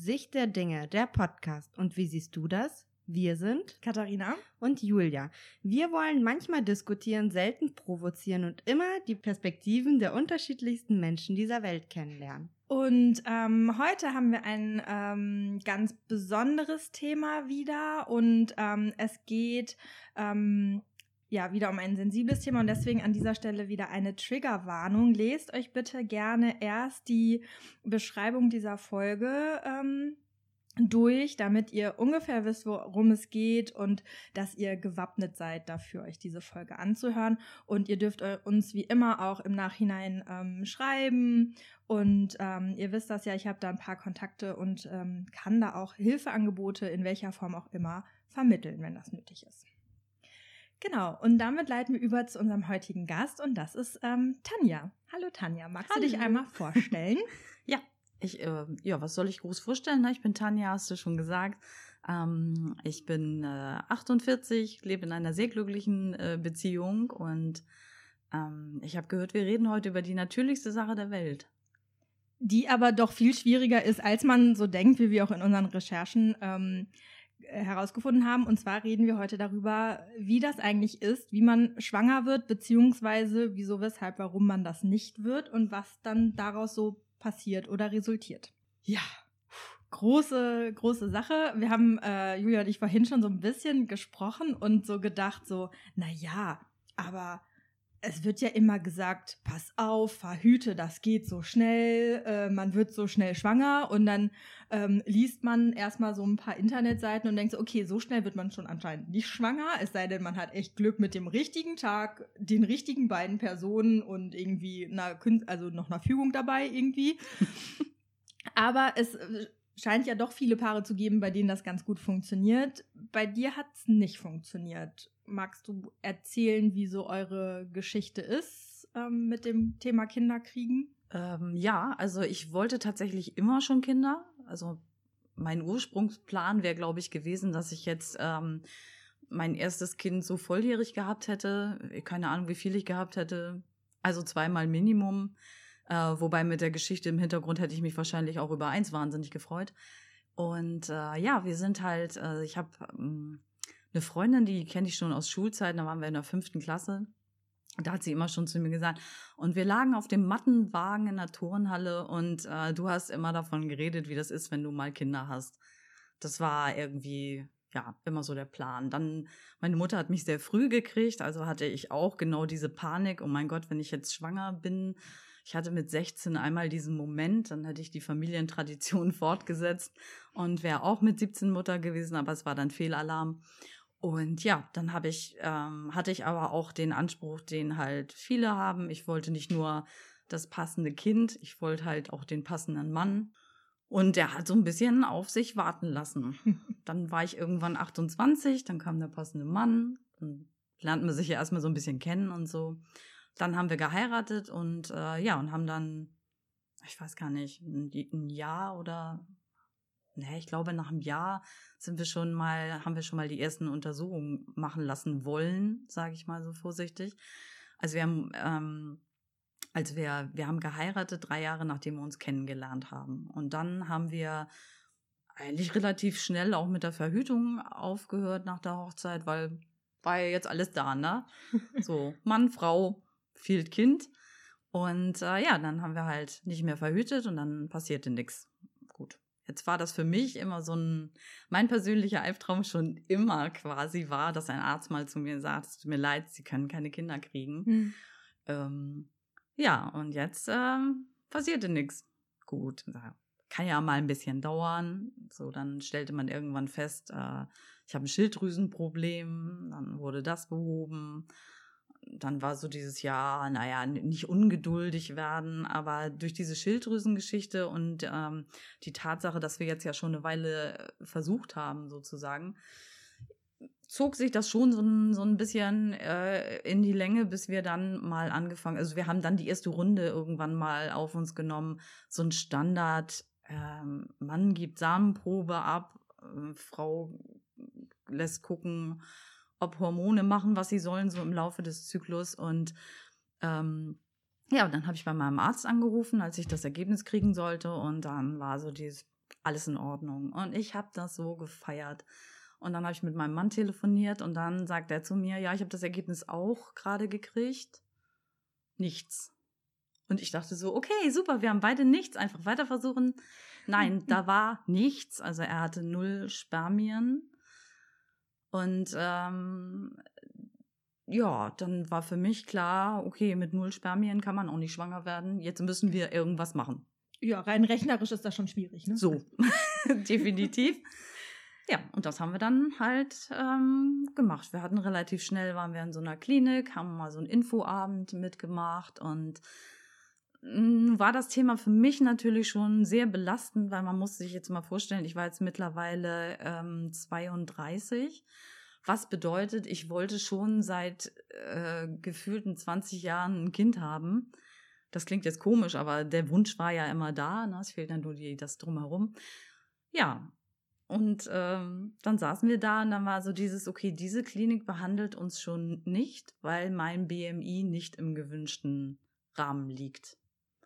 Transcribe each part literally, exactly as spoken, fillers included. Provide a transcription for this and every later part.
Sicht der Dinge, der Podcast. Und wie siehst du das? Wir sind Katharina und Julia. Wir wollen manchmal diskutieren, selten provozieren und immer die Perspektiven der unterschiedlichsten Menschen dieser Welt kennenlernen. Und ähm, heute haben wir ein ähm, ganz besonderes Thema wieder und ähm, es geht ähm, ja wieder um ein sensibles Thema und deswegen an dieser Stelle wieder eine Triggerwarnung. Lest euch bitte gerne erst die Beschreibung dieser Folge ähm, durch, damit ihr ungefähr wisst, worum es geht und dass ihr gewappnet seid dafür, euch diese Folge anzuhören. Und ihr dürft uns wie immer auch im Nachhinein ähm, schreiben. Und ähm, ihr wisst das ja, ich habe da ein paar Kontakte und ähm, kann da auch Hilfeangebote in welcher Form auch immer vermitteln, wenn das nötig ist. Genau, und damit leiten wir über zu unserem heutigen Gast und das ist ähm, Tanja. Hallo Tanja, magst Hallo. du dich einmal vorstellen? Ja. Ich, äh, ja, was soll ich groß vorstellen? Ich bin Tanja, hast du schon gesagt. Ähm, ich bin äh, achtundvierzig, lebe in einer sehr glücklichen äh, Beziehung und ähm, ich habe gehört, wir reden heute über die natürlichste Sache der Welt. Die aber doch viel schwieriger ist, als man so denkt, wie wir auch in unseren Recherchen ähm, herausgefunden haben. Und zwar reden wir heute darüber, wie das eigentlich ist, wie man schwanger wird, beziehungsweise wieso, weshalb, warum man das nicht wird und was dann daraus so passiert oder resultiert. Ja, große, große Sache. Wir haben, äh, Julia und ich vorhin schon so ein bisschen gesprochen und so gedacht so, na ja, aber es wird ja immer gesagt, pass auf, verhüte, das geht so schnell, äh, man wird so schnell schwanger und dann ähm, liest man erstmal so ein paar Internetseiten und denkt so, okay, so schnell wird man schon anscheinend nicht schwanger, es sei denn, man hat echt Glück mit dem richtigen Tag, den richtigen beiden Personen und irgendwie einer, also noch einer Fügung dabei irgendwie. Aber es scheint ja doch viele Paare zu geben, bei denen das ganz gut funktioniert. Bei dir hat es nicht funktioniert. Magst du erzählen, wie so eure Geschichte ist ähm, mit dem Thema Kinderkriegen? Ähm, ja, also ich wollte tatsächlich immer schon Kinder. Also mein Ursprungsplan wäre, glaube ich, gewesen, dass ich jetzt ähm, mein erstes Kind so volljährig gehabt hätte. Keine Ahnung, wie viel ich gehabt hätte. Also zweimal Minimum. Äh, wobei mit der Geschichte im Hintergrund hätte ich mich wahrscheinlich auch über eins wahnsinnig gefreut. Und äh, ja, wir sind halt, äh, ich habe ähm, eine Freundin, die kenne ich schon aus Schulzeiten, da waren wir in der fünften Klasse. Da hat sie immer schon zu mir gesagt, und wir lagen auf dem Mattenwagen in der Turnhalle und äh, du hast immer davon geredet, wie das ist, wenn du mal Kinder hast. Das war irgendwie, ja, immer so der Plan. Dann, meine Mutter hat mich sehr früh gekriegt, also hatte ich auch genau diese Panik, oh mein Gott, wenn ich jetzt schwanger bin. Ich hatte mit sechzehn einmal diesen Moment, dann hätte ich die Familientradition fortgesetzt und wäre auch mit siebzehn Mutter gewesen, aber es war dann Fehlalarm. Und ja, dann habe ich, ähm, hatte ich aber auch den Anspruch, den halt viele haben. Ich wollte nicht nur das passende Kind, ich wollte halt auch den passenden Mann. Und der hat so ein bisschen auf sich warten lassen. Dann war ich irgendwann achtundzwanzig, dann kam der passende Mann. Dann lernt man sich ja erstmal so ein bisschen kennen und so. Dann haben wir geheiratet und äh, ja, und haben dann, ich weiß gar nicht, ein, ein Jahr oder... Nee, ich glaube, nach einem Jahr sind wir schon mal, haben wir schon mal die ersten Untersuchungen machen lassen wollen, sage ich mal so vorsichtig. Also wir haben, ähm, als wir, wir haben geheiratet, drei Jahre nachdem wir uns kennengelernt haben. Und dann haben wir eigentlich relativ schnell auch mit der Verhütung aufgehört nach der Hochzeit, weil war ja jetzt alles da, ne? So, Mann, Frau, viel Kind. Und äh, ja, dann haben wir halt nicht mehr verhütet und dann passierte nichts. Gut. Jetzt war das für mich immer so ein, mein persönlicher Albtraum schon immer quasi war, dass ein Arzt mal zu mir sagt, es tut mir leid, Sie können keine Kinder kriegen. Mhm. Ähm, ja, und jetzt ähm, passierte nichts. Gut, kann ja mal ein bisschen dauern. So, dann stellte man irgendwann fest, äh, ich habe ein Schilddrüsenproblem, dann wurde das behoben. Dann war so dieses Jahr, naja, nicht ungeduldig werden, aber durch diese Schilddrüsengeschichte und ähm, die Tatsache, dass wir jetzt ja schon eine Weile versucht haben, sozusagen, zog sich das schon so ein, so ein bisschen äh, in die Länge, bis wir dann mal angefangen, also wir haben dann die erste Runde irgendwann mal auf uns genommen, so ein Standard, ähm, Mann gibt Samenprobe ab, äh, Frau lässt gucken, ob Hormone machen, was sie sollen, so im Laufe des Zyklus. Und ähm, ja, und dann habe ich bei meinem Arzt angerufen, als ich das Ergebnis kriegen sollte. Und dann war so dieses, alles in Ordnung. Und ich habe das so gefeiert. Und dann habe ich mit meinem Mann telefoniert und dann sagt er zu mir, ja, ich habe das Ergebnis auch gerade gekriegt. Nichts. Und ich dachte so, okay, super, wir haben beide nichts, einfach weiter versuchen. Nein, da war nichts. Also er hatte null Spermien. Und ähm, ja, dann war für mich klar, okay, mit null Spermien kann man auch nicht schwanger werden. Jetzt müssen wir irgendwas machen. Ja, rein rechnerisch ist das schon schwierig, ne? So, definitiv. Ja, und das haben wir dann halt ähm, gemacht. Wir hatten relativ schnell, waren wir in so einer Klinik, haben mal so einen Infoabend mitgemacht und mh, war das Thema für mich natürlich schon sehr belastend, weil man muss sich jetzt mal vorstellen, ich war jetzt mittlerweile ähm, zweiunddreißig, was bedeutet, ich wollte schon seit äh, gefühlten zwanzig Jahren ein Kind haben. Das klingt jetzt komisch, aber der Wunsch war ja immer da, ne? Es fehlt dann nur die, das Drumherum. Ja, und ähm, dann saßen wir da und dann war so dieses, okay, diese Klinik behandelt uns schon nicht, weil mein B M I nicht im gewünschten Rahmen liegt.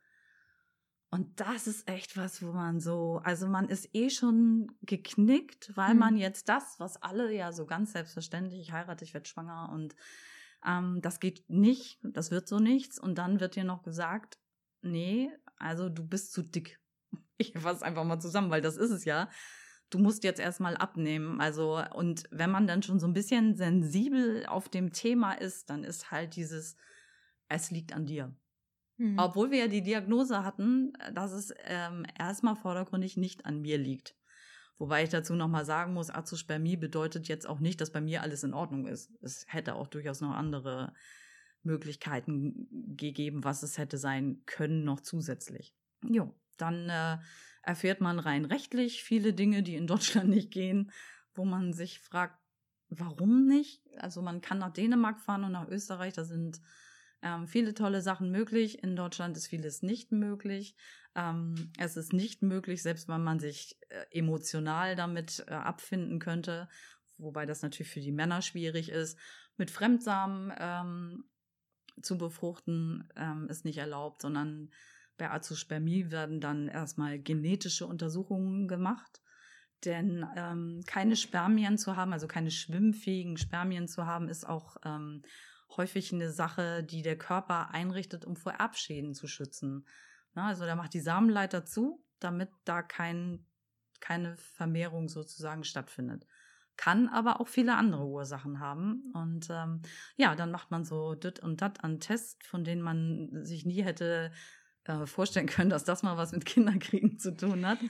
Und das ist echt was, wo man so, also man ist eh schon geknickt, weil Mhm. man jetzt das, was alle ja so ganz selbstverständlich, ich heirate, ich werde schwanger und ähm, das geht nicht, das wird so nichts. Und dann wird dir noch gesagt, nee, also du bist zu dick. Ich fasse einfach mal zusammen, weil das ist es ja. Du musst jetzt erstmal abnehmen. Also, und wenn man dann schon so ein bisschen sensibel auf dem Thema ist, dann ist halt dieses, es liegt an dir. Mhm. Obwohl wir ja die Diagnose hatten, dass es ähm, erstmal vordergründig nicht an mir liegt. Wobei ich dazu nochmal sagen muss, Azospermie bedeutet jetzt auch nicht, dass bei mir alles in Ordnung ist. Es hätte auch durchaus noch andere Möglichkeiten gegeben, was es hätte sein können, noch zusätzlich. Jo, dann äh, erfährt man rein rechtlich viele Dinge, die in Deutschland nicht gehen, wo man sich fragt, warum nicht? Also man kann nach Dänemark fahren und nach Österreich, da sind ähm, viele tolle Sachen möglich. In Deutschland ist vieles nicht möglich. Ähm, es ist nicht möglich, selbst wenn man sich äh, emotional damit äh, abfinden könnte, wobei das natürlich für die Männer schwierig ist, mit Fremdsamen ähm, zu befruchten, ähm, ist nicht erlaubt, sondern bei Azospermie werden dann erstmal genetische Untersuchungen gemacht. Denn ähm, keine Spermien zu haben, also keine schwimmfähigen Spermien zu haben, ist auch ähm, häufig eine Sache, die der Körper einrichtet, um vor Erbschäden zu schützen. Na, also der macht die Samenleiter zu, damit da kein, keine Vermehrung sozusagen stattfindet. Kann aber auch viele andere Ursachen haben. Und ähm, ja, dann macht man so dit und dat an Tests, von denen man sich nie hätte äh, vorstellen können, dass das mal was mit Kinderkriegen zu tun hat.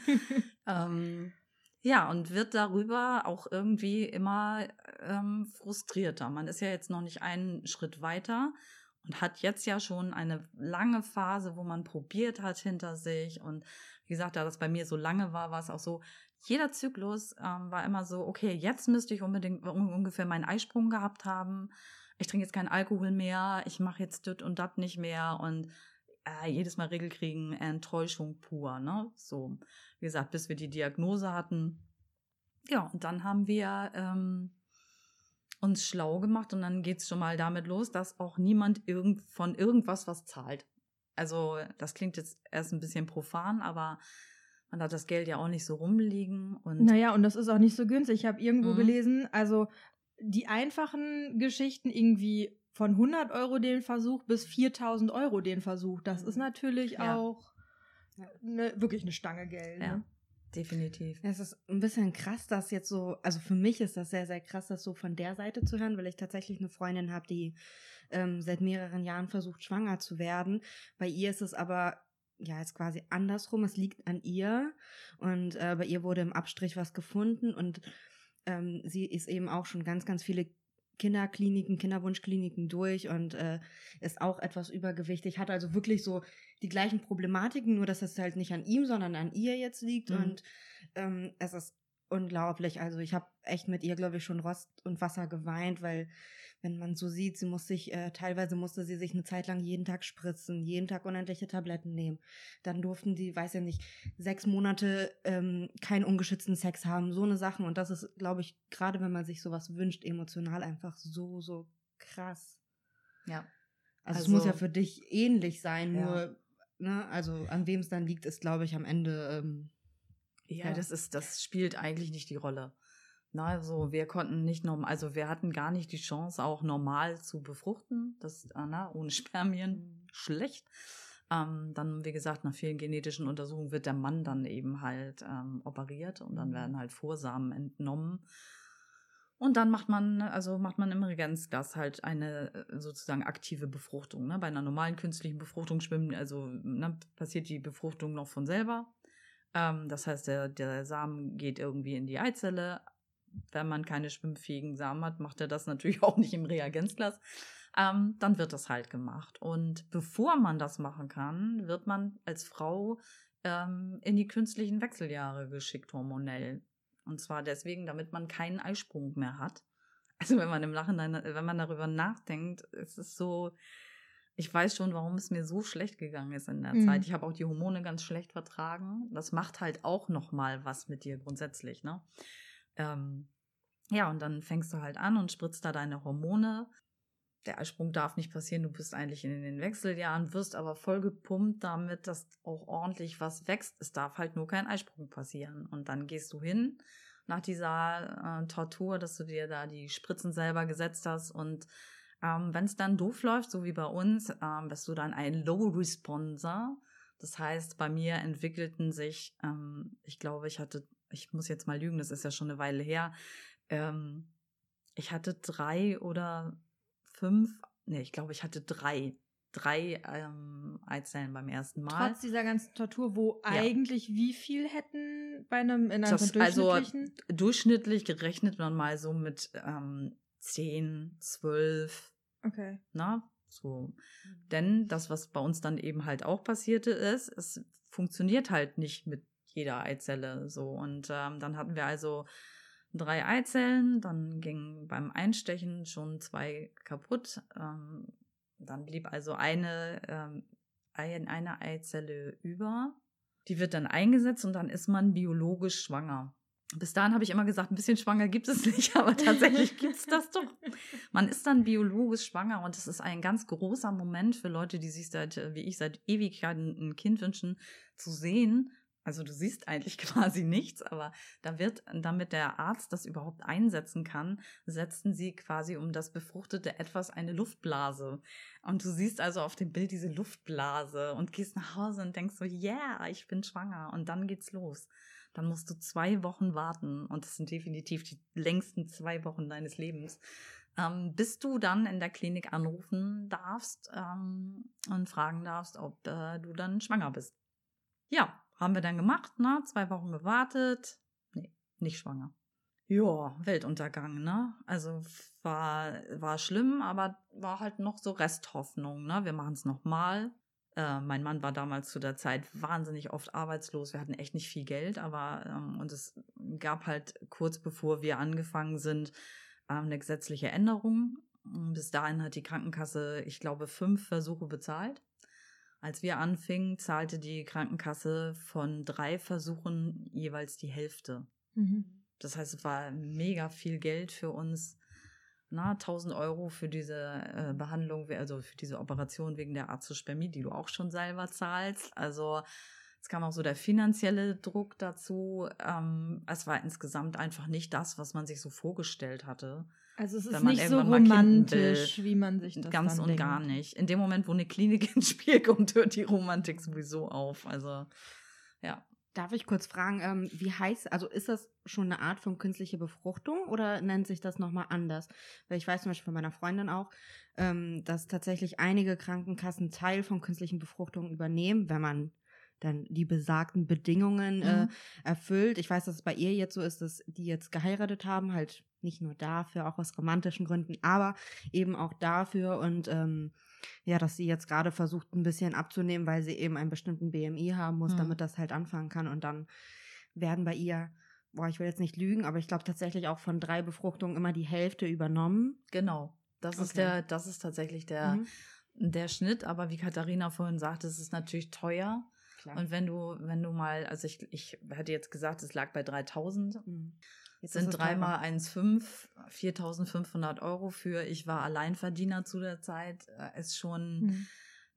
ähm, ja, und wird darüber auch irgendwie immer ähm, frustrierter. Man ist ja jetzt noch nicht einen Schritt weiter und hat jetzt ja schon eine lange Phase, wo man probiert hat hinter sich. Und wie gesagt, da das bei mir so lange war, war es auch so, jeder Zyklus ähm, war immer so, okay, jetzt müsste ich unbedingt ungefähr meinen Eisprung gehabt haben. Ich trinke jetzt keinen Alkohol mehr, ich mache jetzt das und das nicht mehr und äh, jedes Mal Regel kriegen, Enttäuschung pur, ne? So, wie gesagt, bis wir die Diagnose hatten. Ja, und dann haben wir ähm, uns schlau gemacht und dann geht's schon mal damit los, dass auch niemand irgend, von irgendwas was zahlt. Also das klingt jetzt erst ein bisschen profan, aber man hat das Geld ja auch nicht so rumliegen. Und Naja, und das ist auch nicht so günstig. Ich habe irgendwo Mhm. gelesen, also die einfachen Geschichten irgendwie von hundert Euro den Versuch bis viertausend Euro den Versuch. Das ist natürlich Ja. auch ne, wirklich eine Stange Geld. ja, Ne? definitiv. Es ist ein bisschen krass, das jetzt so, also für mich ist das sehr, sehr krass, das so von der Seite zu hören, weil ich tatsächlich eine Freundin habe, die ähm, seit mehreren Jahren versucht, schwanger zu werden. Bei ihr ist es aber ja jetzt quasi andersrum, es liegt an ihr und äh, bei ihr wurde im Abstrich was gefunden und ähm, sie ist eben auch schon ganz, ganz viele Kinderkliniken, Kinderwunschkliniken durch und äh, ist auch etwas übergewichtig, hat also wirklich so die gleichen Problematiken, nur dass es halt nicht an ihm, sondern an ihr jetzt liegt Mhm. und ähm, es ist unglaublich. Also ich habe echt mit ihr, glaube ich, schon Rost und Wasser geweint, weil wenn man so sieht, sie muss sich, äh, teilweise musste sie sich eine Zeit lang jeden Tag spritzen, jeden Tag unendliche Tabletten nehmen. Dann durften die, weiß ja nicht, sechs Monate ähm, keinen ungeschützten Sex haben, so eine Sachen. Und das ist, glaube ich, gerade wenn man sich sowas wünscht, emotional einfach so, so krass. Ja. Also, es Also- muss ja für dich ähnlich sein, Ja. nur, ne, also an wem es dann liegt, ist, glaube ich, am Ende ähm, Ja, Ja. das ist, das spielt eigentlich nicht die Rolle. Na, also wir konnten nicht normal, also wir hatten gar nicht die Chance, auch normal zu befruchten. Das, äh, na, ohne Spermien, Mhm. schlecht. Ähm, dann, wie gesagt, nach vielen genetischen Untersuchungen wird der Mann dann eben halt ähm, operiert und dann Mhm. werden halt Vorsamen entnommen. Und dann macht man, also macht man im Reagenzglas halt eine äh, sozusagen aktive Befruchtung. Ne? Bei einer normalen künstlichen Befruchtung schwimmen, also ne, passiert die Befruchtung noch von selber. Ähm, das heißt, der, der Samen geht irgendwie in die Eizelle. Wenn man keine schwimmfähigen Samen hat, macht er das natürlich auch nicht im Reagenzglas. Ähm, dann wird das halt gemacht. Und bevor man das machen kann, wird man als Frau ähm, in die künstlichen Wechseljahre geschickt, hormonell. Und zwar deswegen, damit man keinen Eisprung mehr hat. Also wenn man im Nachhinein, wenn man darüber nachdenkt, ist es so, ich weiß schon, warum es mir so schlecht gegangen ist in der Mhm. Zeit. Ich habe auch die Hormone ganz schlecht vertragen. Das macht halt auch nochmal was mit dir grundsätzlich, ne? Ähm, ja, und dann fängst du halt an und spritzt da deine Hormone. Der Eisprung darf nicht passieren, du bist eigentlich in den Wechseljahren, wirst aber voll gepumpt damit, dass auch ordentlich was wächst. Es darf halt nur kein Eisprung passieren. Und dann gehst du hin nach dieser äh, Tortur, dass du dir da die Spritzen selber gesetzt hast. Und ähm, wenn es dann doof läuft, so wie bei uns, ähm, bist du dann ein Low-Responser. Das heißt, bei mir entwickelten sich, ähm, ich glaube, ich hatte, ich muss jetzt mal lügen, das ist ja schon eine Weile her, ähm, ich hatte drei oder fünf, nee, ich glaube, ich hatte drei, drei ähm, Eizellen beim ersten Mal. Trotz dieser ganzen Tortur, wo Ja. eigentlich wie viel hätten bei einem in einem Das, also durchschnittlichen? durchschnittlich gerechnet man mal so mit ähm, zehn, zwölf, Okay. na, so. Denn das, was bei uns dann eben halt auch passierte, ist, es funktioniert halt nicht mit jeder Eizelle so. Und ähm, dann hatten wir also drei Eizellen, dann gingen beim Einstechen schon zwei kaputt. Ähm, dann blieb also eine, ähm, ein, eine Eizelle über. Die wird dann eingesetzt und dann ist man biologisch schwanger. Bis dahin habe ich immer gesagt, ein bisschen schwanger gibt es nicht, aber tatsächlich gibt es das doch. Man ist dann biologisch schwanger und es ist ein ganz großer Moment für Leute, die sich seit, wie ich, seit Ewigkeiten ein Kind wünschen, zu sehen. Also du siehst eigentlich quasi nichts, aber da wird, damit der Arzt das überhaupt einsetzen kann, setzen sie quasi um das befruchtete Etwas eine Luftblase. Und du siehst also auf dem Bild diese Luftblase und gehst nach Hause und denkst so, yeah, ich bin schwanger. Und dann geht's los. Dann musst du zwei Wochen warten und das sind definitiv die längsten zwei Wochen deines Lebens, ähm, bis du dann in der Klinik anrufen darfst ähm, und fragen darfst, ob äh, du dann schwanger bist. Ja, haben wir dann gemacht, ne? Zwei Wochen gewartet. Nee, nicht schwanger. Ja, Weltuntergang, ne? Also war, war schlimm, aber war halt noch so Resthoffnung, ne? Wir machen es nochmal. Äh, mein Mann war damals zu der Zeit wahnsinnig oft arbeitslos. Wir hatten echt nicht viel Geld, aber ähm, und es gab halt kurz bevor wir angefangen sind, ähm, eine gesetzliche Änderung. Und bis dahin hat die Krankenkasse, ich glaube, fünf Versuche bezahlt. Als wir anfingen, zahlte die Krankenkasse von drei Versuchen jeweils die Hälfte. Mhm. Das heißt, es war mega viel Geld für uns. Na, tausend Euro für diese äh, Behandlung, also für diese Operation wegen der Azospermie, die du auch schon selber zahlst. Also es kam auch so der finanzielle Druck dazu. Ähm, es war insgesamt einfach nicht das, was man sich so vorgestellt hatte. Also es ist Wenn man nicht so irgendwann mal Kinder romantisch, will. wie man sich das Ganz dann und denkt. gar nicht. In dem Moment, wo eine Klinik ins Spiel kommt, hört die Romantik sowieso auf. Also, ja. Darf ich kurz fragen, ähm, wie heißt, also ist das schon eine Art von künstliche Befruchtung oder nennt sich das nochmal anders? Weil ich weiß zum Beispiel von meiner Freundin auch, ähm, dass tatsächlich einige Krankenkassen Teil von künstlichen Befruchtungen übernehmen, wenn man dann die besagten Bedingungen äh, Mhm. erfüllt. Ich weiß, dass es bei ihr jetzt so ist, dass die jetzt geheiratet haben, halt nicht nur dafür, auch aus romantischen Gründen, aber eben auch dafür und ähm, ja, dass sie jetzt gerade versucht, ein bisschen abzunehmen, weil sie eben einen bestimmten B M I haben muss, Mhm. damit das halt anfangen kann. Und dann werden bei ihr, boah, ich will jetzt nicht lügen, aber ich glaube tatsächlich auch von drei Befruchtungen immer die Hälfte übernommen. Genau. Das ist Okay. der, das ist tatsächlich der, Mhm. der Schnitt. Aber wie Katharina vorhin sagte, es ist natürlich teuer. Klar. Und wenn du, wenn du mal, also ich, ich hätte jetzt gesagt, es lag bei dreitausend. Mhm. Jetzt Sind ist es dreimal teurer. eins Komma fünf, viertausendfünfhundert Euro für, ich war Alleinverdiener zu der Zeit, äh, ist schon Mhm.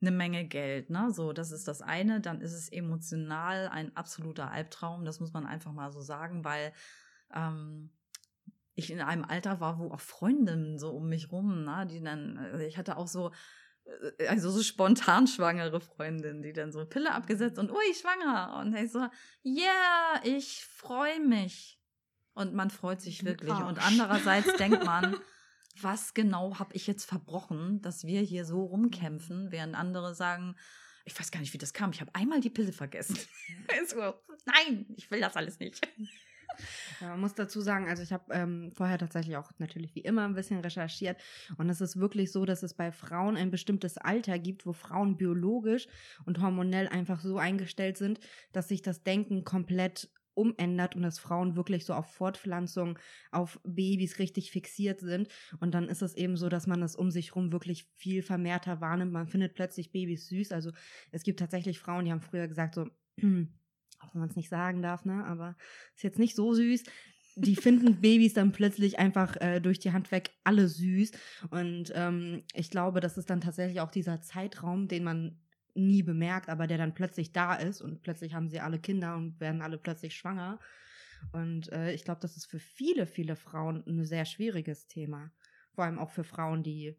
eine Menge Geld, ne? So, das ist das eine. Dann ist es emotional ein absoluter Albtraum. Das muss man einfach mal so sagen, weil ähm, ich in einem Alter war, wo auch Freundinnen so um mich rum, ne? Die dann, also ich hatte auch so also so spontan schwangere Freundin, die dann so Pille abgesetzt und ui, schwanger. Und ich so, yeah, ich freue mich. Und man freut sich wirklich. Arsch. Und andererseits denkt man, was genau habe ich jetzt verbrochen, dass wir hier so rumkämpfen, während andere sagen, ich weiß gar nicht, wie das kam. Ich habe einmal die Pille vergessen. So, nein, ich will das alles nicht. Ja, man muss dazu sagen, also ich habe ähm, vorher tatsächlich auch natürlich wie immer ein bisschen recherchiert und es ist wirklich so, dass es bei Frauen ein bestimmtes Alter gibt, wo Frauen biologisch und hormonell einfach so eingestellt sind, dass sich das Denken komplett umändert und dass Frauen wirklich so auf Fortpflanzung, auf Babys richtig fixiert sind und dann ist es eben so, dass man das um sich rum wirklich viel vermehrter wahrnimmt. Man findet plötzlich Babys süß, also es gibt tatsächlich Frauen, die haben früher gesagt so, auch wenn man es nicht sagen darf, ne, aber ist jetzt nicht so süß. Die finden Babys dann plötzlich einfach äh, durch die Hand weg alle süß. Und ähm, ich glaube, das ist dann tatsächlich auch dieser Zeitraum, den man nie bemerkt, aber der dann plötzlich da ist und plötzlich haben sie alle Kinder und werden alle plötzlich schwanger. Und äh, ich glaube, das ist für viele, viele Frauen ein sehr schwieriges Thema. Vor allem auch für Frauen, die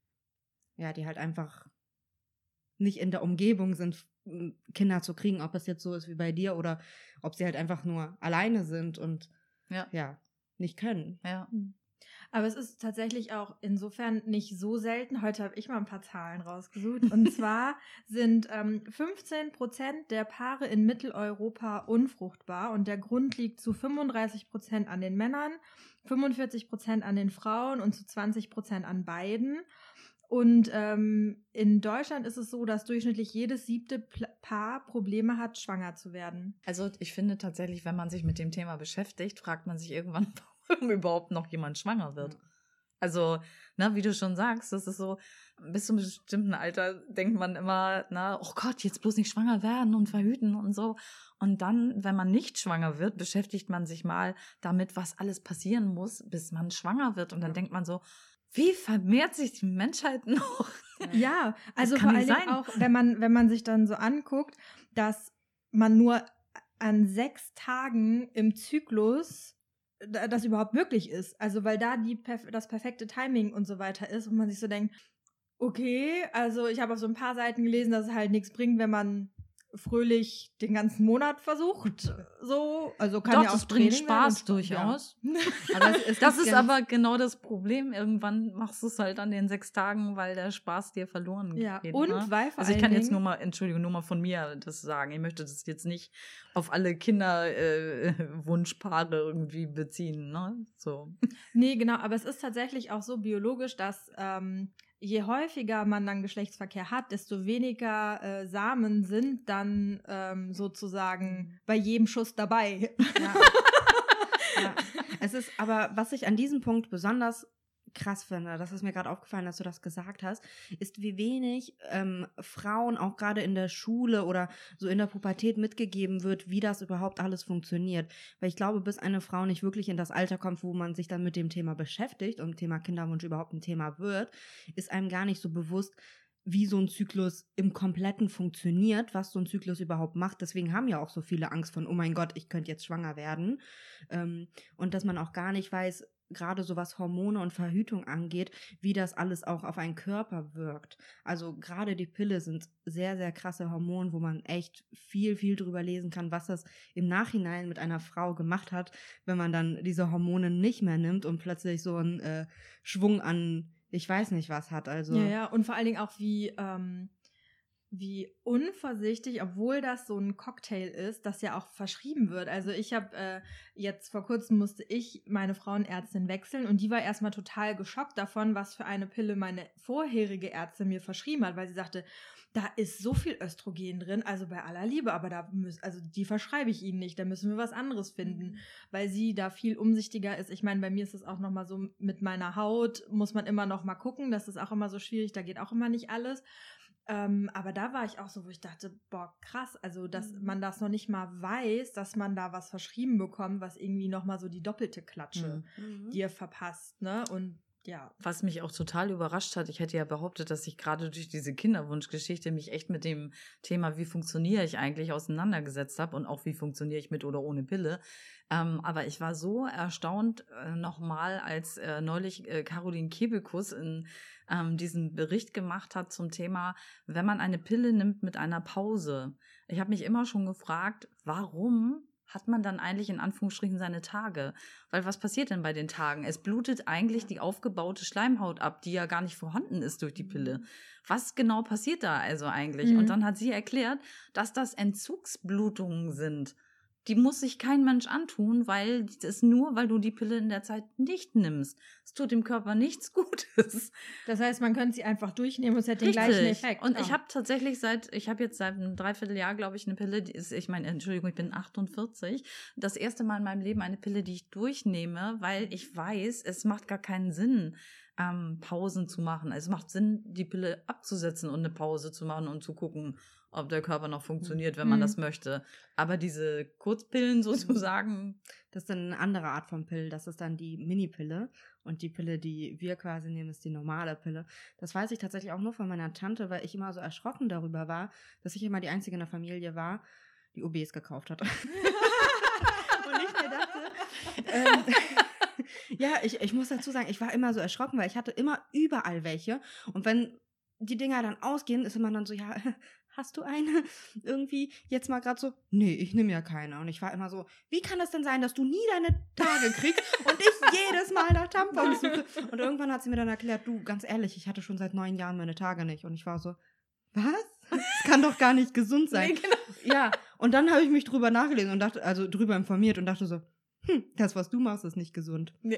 ja, die halt einfach nicht in der Umgebung sind, Kinder zu kriegen, ob es jetzt so ist wie bei dir oder ob sie halt einfach nur alleine sind und ja, ja nicht können. Ja. Aber es ist tatsächlich auch insofern nicht so selten. Heute habe ich mal ein paar Zahlen rausgesucht. Und zwar sind ähm, fünfzehn Prozent der Paare in Mitteleuropa unfruchtbar und der Grund liegt zu fünfunddreißig Prozent an den Männern, fünfundvierzig Prozent an den Frauen und zu zwanzig Prozent an beiden. Und ähm, in Deutschland ist es so, dass durchschnittlich jedes siebte Pl- Paar Probleme hat, schwanger zu werden. Also ich finde tatsächlich, wenn man sich mit dem Thema beschäftigt, fragt man sich irgendwann, warum überhaupt noch jemand schwanger wird. Also, na, wie du schon sagst, das ist so, bis zu einem bestimmten Alter denkt man immer, na, oh Gott, jetzt bloß nicht schwanger werden und verhüten und so. Und dann, wenn man nicht schwanger wird, beschäftigt man sich mal damit, was alles passieren muss, bis man schwanger wird. Und dann denkt man so, wie vermehrt sich die Menschheit noch? Ja, also Das vor kann allem nicht sein. auch, wenn man, wenn man sich dann so anguckt, dass man nur an sechs Tagen im Zyklus da- das überhaupt möglich ist. Also weil da die perf- das perfekte Timing und so weiter ist und man sich so denkt, okay, also ich habe auf so ein paar Seiten gelesen, dass es halt nichts bringt, wenn man fröhlich den ganzen Monat versucht, so, also kann Doch, ja auch das bringt Training Spaß werden und- durchaus. Aber es, es Das gibt ist ja aber genau das Problem. Irgendwann machst du es halt an den sechs Tagen, weil der Spaß dir verloren Ja, geht. und ne? weil vor Also ich allen kann jetzt Dingen- nur mal, Entschuldigung, nur mal von mir das sagen. Ich möchte das jetzt nicht auf alle Kinderwunschpaare äh, Wunschpaare irgendwie beziehen. Ne? So. Nee, genau, aber es ist tatsächlich auch so biologisch, dass ähm, je häufiger man dann Geschlechtsverkehr hat, desto weniger äh, Samen sind dann ähm, sozusagen bei jedem Schuss dabei. Ja. Ja. Es ist aber, was ich an diesem Punkt besonders krass finde, das ist mir gerade aufgefallen, dass du das gesagt hast, ist, wie wenig ähm, Frauen auch gerade in der Schule oder so in der Pubertät mitgegeben wird, wie das überhaupt alles funktioniert. Weil ich glaube, bis eine Frau nicht wirklich in das Alter kommt, wo man sich dann mit dem Thema beschäftigt und Thema Kinderwunsch überhaupt ein Thema wird, ist einem gar nicht so bewusst, wie so ein Zyklus im Kompletten funktioniert, was so ein Zyklus überhaupt macht. Deswegen haben ja auch so viele Angst von, oh mein Gott, ich könnte jetzt schwanger werden. Ähm, und dass man auch gar nicht weiß, gerade so was Hormone und Verhütung angeht, wie das alles auch auf einen Körper wirkt. Also gerade die Pille sind sehr, sehr krasse Hormone, wo man echt viel, viel drüber lesen kann, was das im Nachhinein mit einer Frau gemacht hat, wenn man dann diese Hormone nicht mehr nimmt und plötzlich so einen äh, Schwung an ich weiß nicht was hat. Also Ja, ja, und vor allen Dingen auch wie, ähm, wie unvorsichtig, obwohl das so ein Cocktail ist, das ja auch verschrieben wird. Also ich habe äh, jetzt vor kurzem musste ich meine Frauenärztin wechseln und die war erstmal total geschockt davon, was für eine Pille meine vorherige Ärztin mir verschrieben hat, weil sie sagte, da ist so viel Östrogen drin, also bei aller Liebe, aber da müssen, also die verschreibe ich Ihnen nicht, da müssen wir was anderes finden, mhm. weil sie da viel umsichtiger ist. Ich meine, bei mir ist es auch nochmal so, mit meiner Haut muss man immer noch mal gucken, das ist auch immer so schwierig, da geht auch immer nicht alles. Ähm, aber da war ich auch so, wo ich dachte, boah, krass, also dass mhm. man das noch nicht mal weiß, dass man da was verschrieben bekommt, was irgendwie nochmal so die doppelte Klatsche mhm. dir verpasst, ne? Und Ja. Was mich auch total überrascht hat, ich hätte ja behauptet, dass ich gerade durch diese Kinderwunschgeschichte mich echt mit dem Thema, wie funktioniere ich eigentlich, auseinandergesetzt habe und auch wie funktioniere ich mit oder ohne Pille. Ähm, aber ich war so erstaunt äh, nochmal, als äh, neulich äh, Caroline Kebekus in ähm, diesen Bericht gemacht hat zum Thema, wenn man eine Pille nimmt mit einer Pause. Ich habe mich immer schon gefragt, warum hat man dann eigentlich in Anführungsstrichen seine Tage? Weil was passiert denn bei den Tagen? Es blutet eigentlich die aufgebaute Schleimhaut ab, die ja gar nicht vorhanden ist durch die Pille. Was genau passiert da also eigentlich? Mhm. Und dann hat sie erklärt, dass das Entzugsblutungen sind. Die muss sich kein Mensch antun, weil das nur, weil du die Pille in der Zeit nicht nimmst. Es tut dem Körper nichts Gutes. Das heißt, man könnte sie einfach durchnehmen und es hat den Richtig. gleichen Effekt. Und ja. ich habe tatsächlich seit, ich habe jetzt seit einem Dreivierteljahr, glaube ich, eine Pille, die ist, ich meine, Entschuldigung, ich bin achtundvierzig. Das erste Mal in meinem Leben eine Pille, die ich durchnehme, weil ich weiß, es macht gar keinen Sinn, ähm, Pausen zu machen. Also es macht Sinn, die Pille abzusetzen und eine Pause zu machen und zu gucken, ob der Körper noch funktioniert, wenn man Mhm. das möchte. Aber diese Kurzpillen sozusagen. Das ist dann eine andere Art von Pille. Das ist dann die Mini-Pille. Und die Pille, die wir quasi nehmen, ist die normale Pille. Das weiß ich tatsächlich auch nur von meiner Tante, weil ich immer so erschrocken darüber war, dass ich immer die Einzige in der Familie war, die O Bs gekauft hat. Und ich mir dachte, ähm, ja, ich, ich muss dazu sagen, ich war immer so erschrocken, weil ich hatte immer überall welche. Und wenn die Dinger dann ausgehen, ist immer dann so, ja, hast du eine? Irgendwie jetzt mal gerade so, nee, ich nehme ja keine. Und ich war immer so, wie kann das denn sein, dass du nie deine Tage kriegst und ich jedes Mal nach Tampons suche? Und irgendwann hat sie mir dann erklärt, du, ganz ehrlich, ich hatte schon seit neun Jahren meine Tage nicht. Und ich war so, was? Das kann doch gar nicht gesund sein. Nee, genau. Ja, und dann habe ich mich drüber nachgelesen und dachte, also drüber informiert und dachte so, hm, das, was du machst, ist nicht gesund. Nee.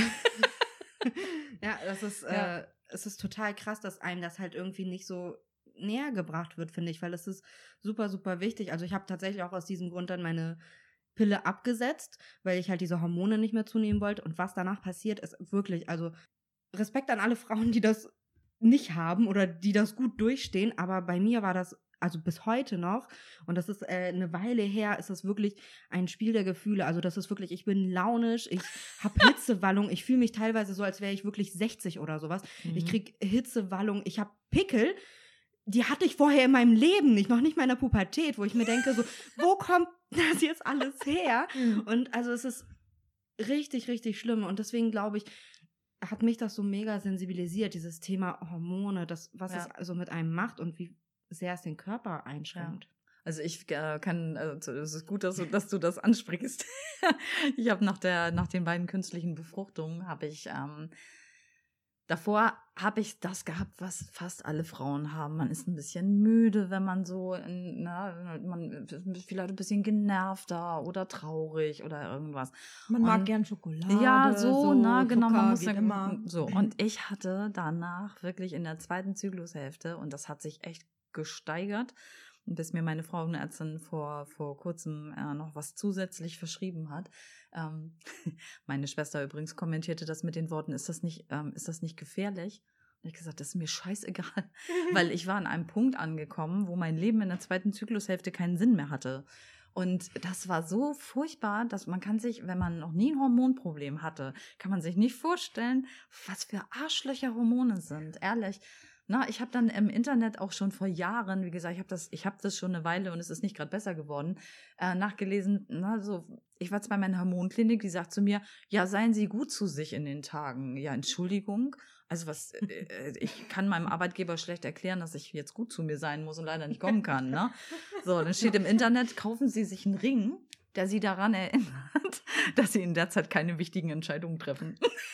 Ja, das ist, Ja. äh, es ist total krass, dass einem das halt irgendwie nicht so näher gebracht wird, finde ich, weil es ist super, super wichtig. Also ich habe tatsächlich auch aus diesem Grund dann meine Pille abgesetzt, weil ich halt diese Hormone nicht mehr zunehmen wollte. Und was danach passiert, ist wirklich, also Respekt an alle Frauen, die das nicht haben oder die das gut durchstehen. Aber bei mir war das, also bis heute noch, und das ist äh, eine Weile her, ist das wirklich ein Spiel der Gefühle. Also das ist wirklich, ich bin launisch, ich habe Hitzewallung, ich fühle mich teilweise so, als wäre ich wirklich sechzig oder sowas. Mhm. Ich krieg Hitzewallung, ich habe Pickel, die hatte ich vorher in meinem Leben nicht, noch nicht mal in der Pubertät, wo ich mir denke so, wo kommt das jetzt alles her? Mhm. Und also es ist richtig, richtig schlimm. Und deswegen glaube ich, hat mich das so mega sensibilisiert, dieses Thema Hormone, das, was Ja. es also mit einem macht und wie sehr es den Körper einschränkt. Also ich äh, kann, also es ist gut, dass du, dass du das ansprichst. Ich habe nach der, nach den beiden künstlichen Befruchtungen habe ich ähm, davor habe ich das gehabt, was fast alle Frauen haben. Man ist ein bisschen müde, wenn man so, in, na, man ist vielleicht ein bisschen genervter oder traurig oder irgendwas. Man Und- mag gern Schokolade. Ja, so, na, genau, man muss geht ja immer. so. Und ich hatte danach wirklich in der zweiten Zyklushälfte, und das hat sich echt gesteigert, bis mir meine Frauenärztin vor, vor kurzem äh, noch was zusätzlich verschrieben hat. Ähm, meine Schwester übrigens kommentierte das mit den Worten, ist das nicht, ähm, ist das nicht gefährlich? Und ich gesagt, das ist mir scheißegal, weil ich war an einem Punkt angekommen, wo mein Leben in der zweiten Zyklushälfte keinen Sinn mehr hatte. Und das war so furchtbar, dass man kann sich, wenn man noch nie ein Hormonproblem hatte, kann man sich nicht vorstellen, was für Arschlöcher Hormone sind, ehrlich. Na, ich habe dann im Internet auch schon vor Jahren, wie gesagt, ich habe das, ich habe das schon eine Weile und es ist nicht gerade besser geworden, äh, nachgelesen. Na, so, ich war zwar in meiner Hormonklinik, die sagt zu mir, ja, seien Sie gut zu sich in den Tagen. Ja, Entschuldigung. Also was, äh, ich kann meinem Arbeitgeber schlecht erklären, dass ich jetzt gut zu mir sein muss und leider nicht kommen kann. Ne? So, dann steht im Internet, kaufen Sie sich einen Ring, der Sie daran erinnert, dass Sie in der Zeit keine wichtigen Entscheidungen treffen.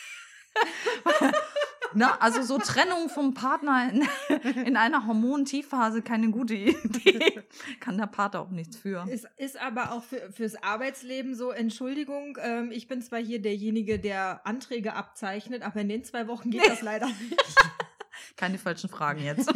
Na, also so Trennung vom Partner in, in einer Hormontiefphase keine gute Idee. Kann der Partner auch nichts für. Es ist aber auch für, fürs Arbeitsleben so, Entschuldigung, ähm, ich bin zwar hier derjenige, der Anträge abzeichnet, aber in den zwei Wochen geht Nee. das leider nicht. Keine falschen Fragen jetzt.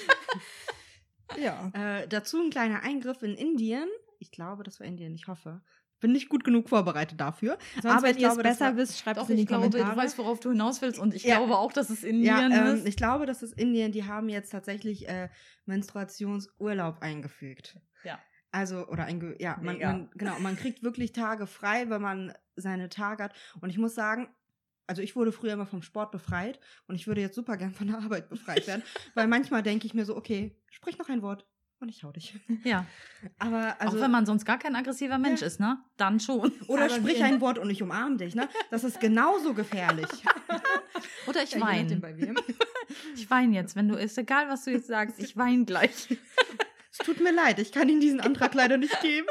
Ja. Äh, dazu ein kleiner Eingriff in Indien. Ich glaube, das war Indien, ich hoffe. Bin nicht gut genug vorbereitet dafür. Sonst, Aber wenn ich ihr es glaube, das besser war- wisst, schreibt Doch, es in die ich glaube, Kommentare. du weißt, worauf du hinaus willst. Und ich Ja. glaube auch, dass es Indien Ja, ähm, ist. ich glaube, das ist Indien. Die haben jetzt tatsächlich äh, Menstruationsurlaub eingefügt. Ja. Also, oder einge ja, man, Mega. man, genau, man kriegt wirklich Tage frei, wenn man seine Tage hat. Und ich muss sagen, also ich wurde früher immer vom Sport befreit und ich würde jetzt super gern von der Arbeit befreit werden, weil manchmal denke ich mir so, okay, sprich noch ein Wort und ich hau dich. Ja. Aber also, auch wenn man sonst gar kein aggressiver Mensch ja. ist, ne? Dann schon. Oder Aber sprich wir- ein Wort und ich umarme dich, ne? Das ist genauso gefährlich. Oder ich Ja, je nachdem weine. bei wem. Ich weine jetzt, wenn du, ist egal, was du jetzt sagst, ich weine gleich. Es tut mir leid, ich kann Ihnen diesen Antrag leider nicht geben.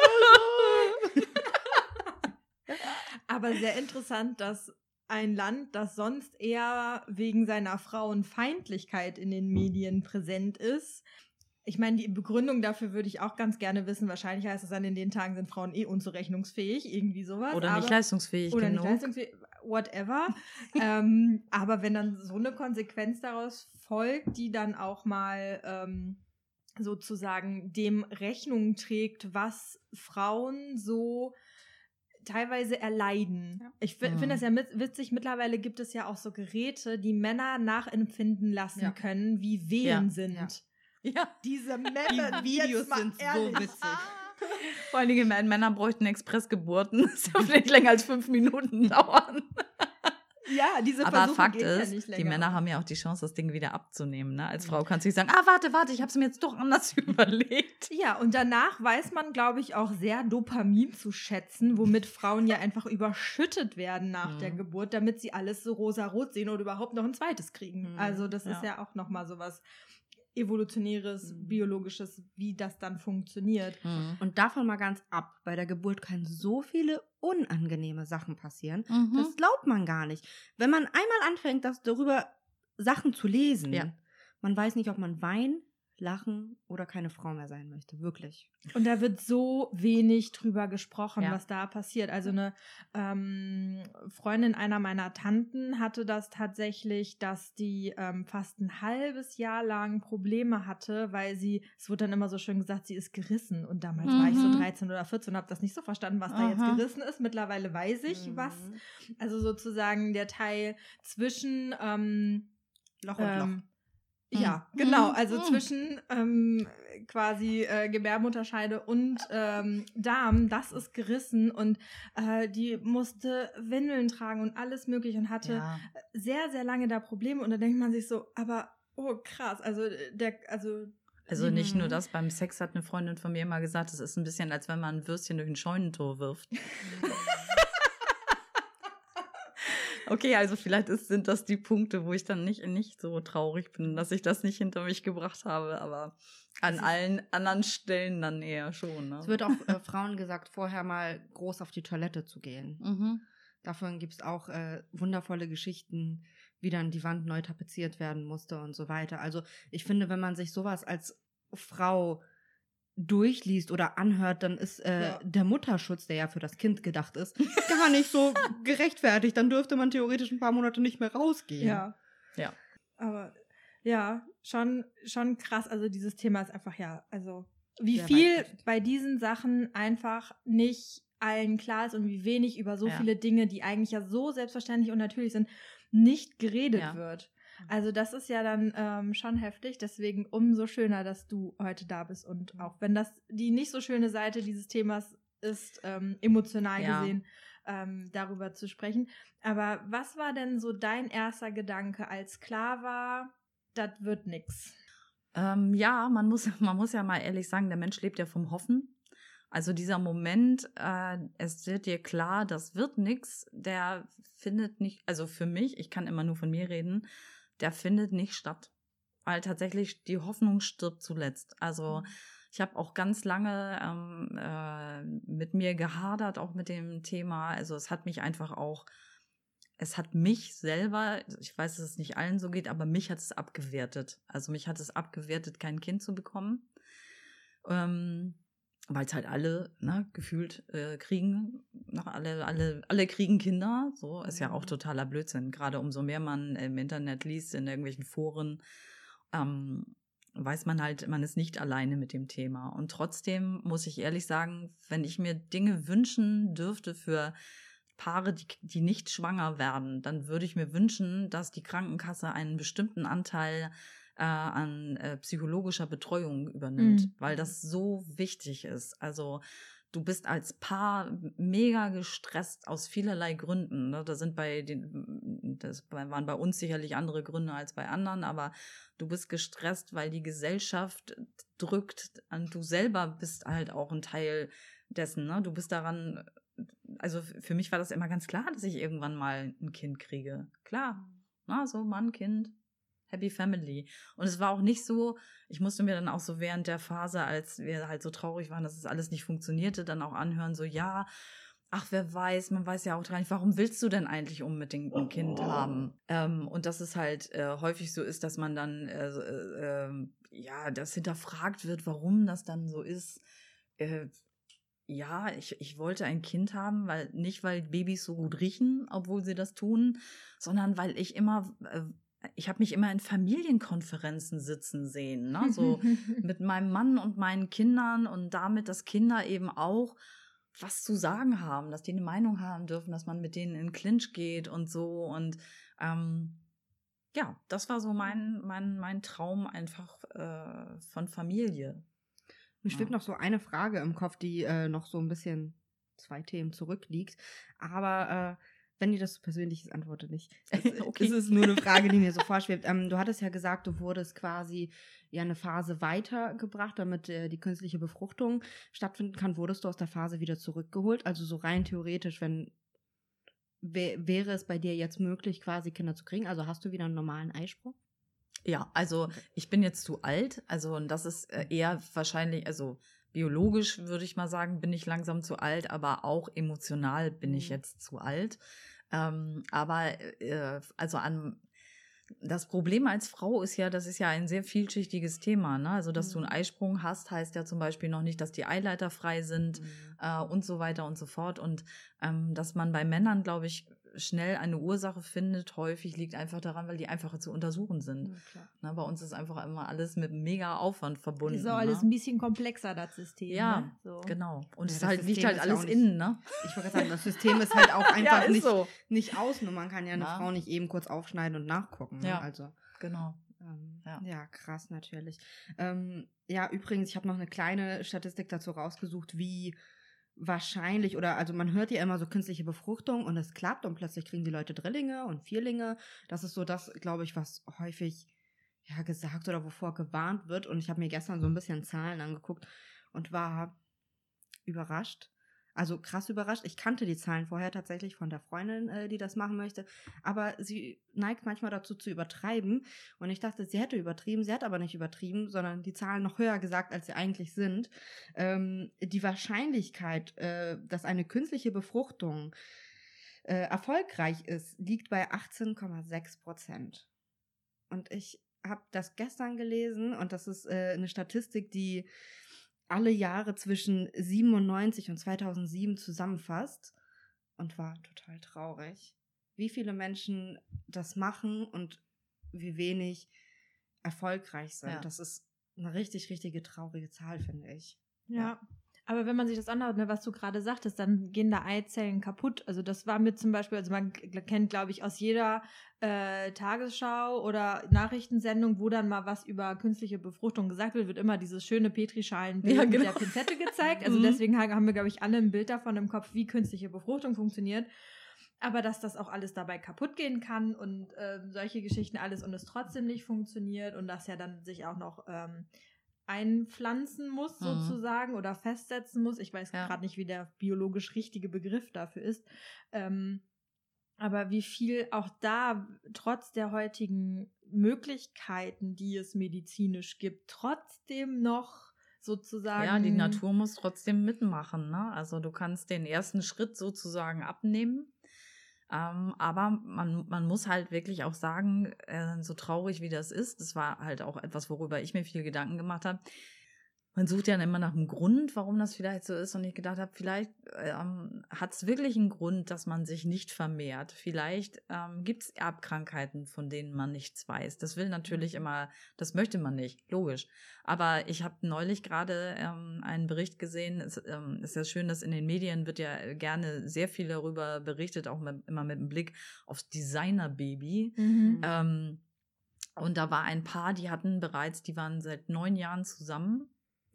Aber sehr interessant, dass ein Land, das sonst eher wegen seiner Frauenfeindlichkeit in den Medien präsent ist. Ich meine, die Begründung dafür würde ich auch ganz gerne wissen. Wahrscheinlich heißt es dann, in den Tagen sind Frauen eh unzurechnungsfähig, irgendwie sowas. Oder nicht aber, leistungsfähig Oder genug. nicht leistungsfähig, whatever. ähm, aber wenn dann so eine Konsequenz daraus folgt, die dann auch mal ähm, sozusagen dem Rechnung trägt, was Frauen so teilweise erleiden. Ja. Ich fi- Mhm. finde das ja mit, witzig, mittlerweile gibt es ja auch so Geräte, die Männer nachempfinden lassen Ja. können, wie Wehen Ja. sind. Ja. Ja. Diese Männer, Die Videos jetzt mal sind so ehrlich. witzig. Vor allen Dingen Männer bräuchten Expressgeburten. Das darf nicht länger als fünf Minuten dauern. Ja, diese Aber Versuche Fakt gehen ja ist, nicht die länger. Männer haben ja auch die Chance, das Ding wieder abzunehmen. Ne? Als Frau kannst du nicht sagen, ah, warte, warte, ich habe es mir jetzt doch anders überlegt. Ja, und danach weiß man, glaube ich, auch sehr Dopamin zu schätzen, womit Frauen ja einfach überschüttet werden nach Mhm. der Geburt, damit sie alles so rosarot sehen oder überhaupt noch ein zweites kriegen. Mhm. Also das Ja. ist ja auch nochmal so was Evolutionäres, Mhm. Biologisches, wie das dann funktioniert. Und davon mal ganz ab, bei der Geburt können so viele unangenehme Sachen passieren. Mhm. Das glaubt man gar nicht. Wenn man einmal anfängt, das darüber Sachen zu lesen, Ja. man weiß nicht, ob man weinen, lachen oder keine Frau mehr sein möchte. Wirklich. Und da wird so wenig drüber gesprochen, Ja. was da passiert. Also eine ähm, Freundin einer meiner Tanten hatte das tatsächlich, dass die ähm, fast ein halbes Jahr lang Probleme hatte, weil sie, es wurde dann immer so schön gesagt, sie ist gerissen. Und damals war ich so Mhm. dreizehn oder vierzehn und habe das nicht so verstanden, was da jetzt Aha. gerissen ist. Mittlerweile weiß ich, was. Mhm. Also sozusagen der Teil zwischen ähm, Loch und ähm, Loch. Ja, Mhm. genau. Mhm. Also Mhm. zwischen ähm, quasi äh, Gebärmutterscheide und ähm, Darm, das ist gerissen und äh, die musste Windeln tragen und alles mögliche und hatte Ja. sehr, sehr lange da Probleme. Und da denkt man sich so, aber oh krass, also der, also Also nicht Mhm. nur das, beim Sex hat eine Freundin von mir immer gesagt, es ist ein bisschen, als wenn man ein Würstchen durch ein Scheunentor wirft. Okay, also vielleicht ist, sind das die Punkte, wo ich dann nicht, nicht so traurig bin, dass ich das nicht hinter mich gebracht habe, aber an Es ist- allen anderen Stellen dann eher schon. Ne? Es wird auch äh, Frauen gesagt, vorher mal groß auf die Toilette zu gehen. Mhm. Davon gibt es auch äh, wundervolle Geschichten, wie dann die Wand neu tapeziert werden musste und so weiter. Also ich finde, wenn man sich sowas als Frau durchliest oder anhört, dann ist äh, Ja. der Mutterschutz, der ja für das Kind gedacht ist, gar nicht so gerechtfertigt. Dann dürfte man theoretisch ein paar Monate nicht mehr rausgehen. ja. Ja. Aber ja, schon, schon krass. Also dieses Thema ist einfach, ja, also wie Sehr viel weitreichend. bei diesen Sachen einfach nicht allen klar ist und wie wenig über so Ja. viele Dinge, die eigentlich ja so selbstverständlich und natürlich sind, nicht geredet Ja. wird. Also das ist ja dann ähm, schon heftig. Deswegen umso schöner, dass du heute da bist. Und auch wenn das die nicht so schöne Seite dieses Themas ist, ähm, emotional Ja. gesehen, ähm, darüber zu sprechen. Aber was war denn so dein erster Gedanke, als klar war, das wird nix? Ähm, ja, man muss, man muss ja mal ehrlich sagen, der Mensch lebt ja vom Hoffen. Also dieser Moment, äh, es wird dir klar, das wird nix, der findet nicht, also für mich, ich kann immer nur von mir reden, der findet nicht statt. Weil tatsächlich die Hoffnung stirbt zuletzt. Also ich habe auch ganz lange ähm, äh, mit mir gehadert, auch mit dem Thema. Also es hat mich einfach auch, es hat mich selber, ich weiß, dass es nicht allen so geht, aber mich hat es abgewertet. Also mich hat es abgewertet, kein Kind zu bekommen. Ähm, weil es halt alle, ne, gefühlt äh, kriegen, noch alle, alle, alle kriegen Kinder. So ist ja auch totaler Blödsinn. Gerade umso mehr man im Internet liest, in irgendwelchen Foren, ähm, weiß man halt, man ist nicht alleine mit dem Thema. Und trotzdem muss ich ehrlich sagen, wenn ich mir Dinge wünschen dürfte für Paare, die, die nicht schwanger werden, dann würde ich mir wünschen, dass die Krankenkasse einen bestimmten Anteil äh, an äh, psychologischer Betreuung übernimmt, Mhm. weil das so wichtig ist. Also du bist als Paar mega gestresst aus vielerlei Gründen. Ne? Da sind bei den, das waren bei uns sicherlich andere Gründe als bei anderen, aber du bist gestresst, weil die Gesellschaft drückt und du selber bist halt auch ein Teil dessen. Ne? Du bist daran, also für mich war das immer ganz klar, dass ich irgendwann mal ein Kind kriege. Klar, na, so Mann, Kind. Happy Family. Und es war auch nicht so, ich musste mir dann auch so während der Phase, als wir halt so traurig waren, dass es alles nicht funktionierte, dann auch anhören, so ja, ach, wer weiß, man weiß ja auch gar nicht, warum willst du denn eigentlich unbedingt ein Kind haben? Ähm, und dass es halt äh, häufig so ist, dass man dann, äh, äh, ja, das hinterfragt wird, warum das dann so ist. Äh, ja, ich, ich wollte ein Kind haben, weil nicht, weil Babys so gut riechen, obwohl sie das tun, sondern weil ich immer... Äh, Ich habe mich immer in Familienkonferenzen sitzen sehen, ne? So mit meinem Mann und meinen Kindern und damit, dass Kinder eben auch was zu sagen haben, dass die eine Meinung haben dürfen, dass man mit denen in Clinch geht und so. Und ähm, ja, das war so mein, mein, mein Traum einfach äh, von Familie. Mir schwebt Ja. noch so eine Frage im Kopf, die äh, noch so ein bisschen zwei Themen zurückliegt. Aber äh, wenn dir das so persönlich ist, antworte nicht. Es ist, Okay. es ist nur eine Frage, die mir so vorschwebt. Ähm, du hattest ja gesagt, du wurdest quasi ja eine Phase weitergebracht, damit äh, die künstliche Befruchtung stattfinden kann. Wurdest du aus der Phase wieder zurückgeholt? Also so rein theoretisch, wenn wär, wäre es bei dir jetzt möglich, quasi Kinder zu kriegen? Also hast du wieder einen normalen Eisprung? Ja, also Okay. ich bin jetzt zu alt, also und das ist äh, eher wahrscheinlich, also biologisch würde ich mal sagen, bin ich langsam zu alt, aber auch emotional bin ich Mhm. jetzt zu alt. Ähm, aber äh, also an das Problem als Frau ist ja, das ist ja ein sehr vielschichtiges Thema, ne? Also, dass du einen Mhm. Eisprung hast, heißt ja zum Beispiel noch nicht, dass die Eileiter frei sind, Mhm. äh, und so weiter und so fort. Und ähm, dass man bei Männern, glaube ich, schnell eine Ursache findet, häufig liegt einfach daran, weil die einfacher zu untersuchen sind. Ja, klar. Ne? Bei uns ist einfach immer alles mit mega Aufwand verbunden. Ist auch alles ein Ne? bisschen komplexer, das System. Ja, ne? So. genau. Und Ja, es das halt, liegt System halt ist ja alles auch nicht- innen, ne? Ich wollte gerade sagen, das System ist halt auch einfach ist nicht, so. nicht außen und man kann ja eine Na? Frau nicht eben kurz aufschneiden und nachgucken. Ne? Ja. Also, Genau. ähm, Ja. ja. krass natürlich. Ähm, ja, übrigens, ich habe noch eine kleine Statistik dazu rausgesucht, wie wahrscheinlich, oder also man hört ja immer so künstliche Befruchtung und es klappt und plötzlich kriegen die Leute Drillinge und Vierlinge. Das ist so das, glaube ich, was häufig ja gesagt oder wovor gewarnt wird. Und ich habe mir gestern so ein bisschen Zahlen angeguckt und war überrascht. Also krass überrascht. Ich kannte die Zahlen vorher tatsächlich von der Freundin, äh, die das machen möchte. Aber sie neigt manchmal dazu zu übertreiben. Und ich dachte, sie hätte übertrieben. Sie hat aber nicht übertrieben, sondern die Zahlen noch höher gesagt, als sie eigentlich sind. Ähm, die Wahrscheinlichkeit, äh, dass eine künstliche Befruchtung äh, erfolgreich ist, liegt bei achtzehn Komma sechs Prozent. Und ich habe das gestern gelesen und das ist äh, eine Statistik, die alle Jahre zwischen siebenundneunzig und zweitausendsieben zusammenfasst und war total traurig, wie viele Menschen das machen und wie wenig erfolgreich sind. Ja. Das ist eine richtig, richtige traurige Zahl, finde ich. Ja. Aber wenn man sich das anhört, ne, was du gerade sagtest, dann gehen da Eizellen kaputt. Also das war mir zum Beispiel, also man k- kennt, glaube ich, aus jeder äh, Tagesschau oder Nachrichtensendung, wo dann mal was über künstliche Befruchtung gesagt wird, wird immer dieses schöne Petrischalenbild Ja, mit genau. der Pinzette gezeigt. Also Mhm. deswegen ha- haben wir, glaube ich, alle ein Bild davon im Kopf, wie künstliche Befruchtung funktioniert. Aber dass das auch alles dabei kaputt gehen kann und äh, solche Geschichten alles und es trotzdem nicht funktioniert und dass ja dann sich auch noch ähm, einpflanzen muss Mhm. sozusagen oder festsetzen muss. Ich weiß Ja. gerade nicht, wie der biologisch richtige Begriff dafür ist. Ähm, aber wie viel auch da trotz der heutigen Möglichkeiten, die es medizinisch gibt, trotzdem noch sozusagen... Ja, die Natur muss trotzdem mitmachen, ne? Also du kannst den ersten Schritt sozusagen abnehmen. Ähm, aber man, man muss halt wirklich auch sagen, äh, so traurig wie das ist, das war halt auch etwas, worüber ich mir viel Gedanken gemacht habe. Man sucht ja dann immer nach einem Grund, warum das vielleicht so ist. Und ich gedacht habe, vielleicht ähm, hat es wirklich einen Grund, dass man sich nicht vermehrt. Vielleicht ähm, gibt es Erbkrankheiten, von denen man nichts weiß. Das will natürlich immer, das möchte man nicht, logisch. Aber ich habe neulich gerade ähm, einen Bericht gesehen. Es ähm, ist ja schön, dass in den Medien wird ja gerne sehr viel darüber berichtet, auch mit, immer mit einem Blick aufs Designer-Baby. Mhm. Ähm, und da war ein Paar, die hatten bereits, die waren seit neun Jahren zusammen.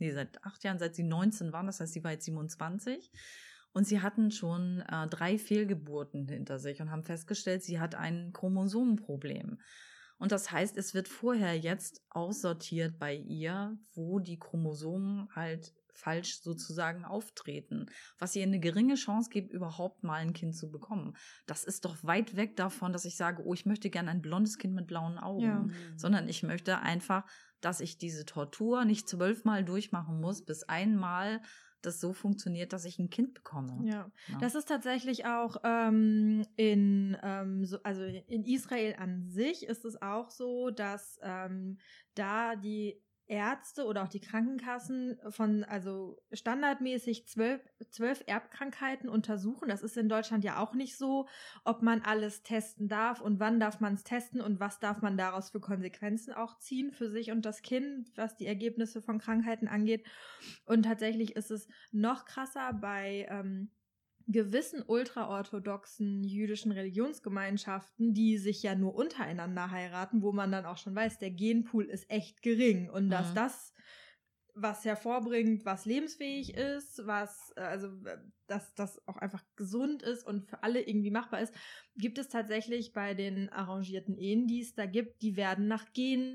nee, seit acht Jahren, seit sie neunzehn waren, das heißt, sie war jetzt siebenundzwanzig. Und sie hatten schon äh, drei Fehlgeburten hinter sich und haben festgestellt, sie hat ein Chromosomenproblem. Und das heißt, es wird vorher jetzt aussortiert bei ihr, wo die Chromosomen halt falsch sozusagen auftreten, was ihr eine geringe Chance gibt, überhaupt mal ein Kind zu bekommen. Das ist doch weit weg davon, dass ich sage, oh, ich möchte gerne ein blondes Kind mit blauen Augen, Ja. sondern ich möchte einfach, dass ich diese Tortur nicht zwölfmal durchmachen muss, bis einmal das so funktioniert, dass ich ein Kind bekomme. Ja, Ja. das ist tatsächlich auch ähm, in, ähm, so, also in Israel an sich ist es auch so, dass ähm, da die Ärzte oder auch die Krankenkassen von, also standardmäßig zwölf, zwölf Erbkrankheiten untersuchen. Das ist in Deutschland ja auch nicht so, ob man alles testen darf und wann darf man es testen und was darf man daraus für Konsequenzen auch ziehen für sich und das Kind, was die Ergebnisse von Krankheiten angeht. Und tatsächlich ist es noch krasser bei ähm, gewissen ultraorthodoxen jüdischen Religionsgemeinschaften, die sich ja nur untereinander heiraten, wo man dann auch schon weiß, der Genpool ist echt gering und mhm. dass das, was hervorbringt, was lebensfähig ist, was, also, dass das auch einfach gesund ist und für alle irgendwie machbar ist, gibt es tatsächlich bei den arrangierten Ehen, die es da gibt, die werden nach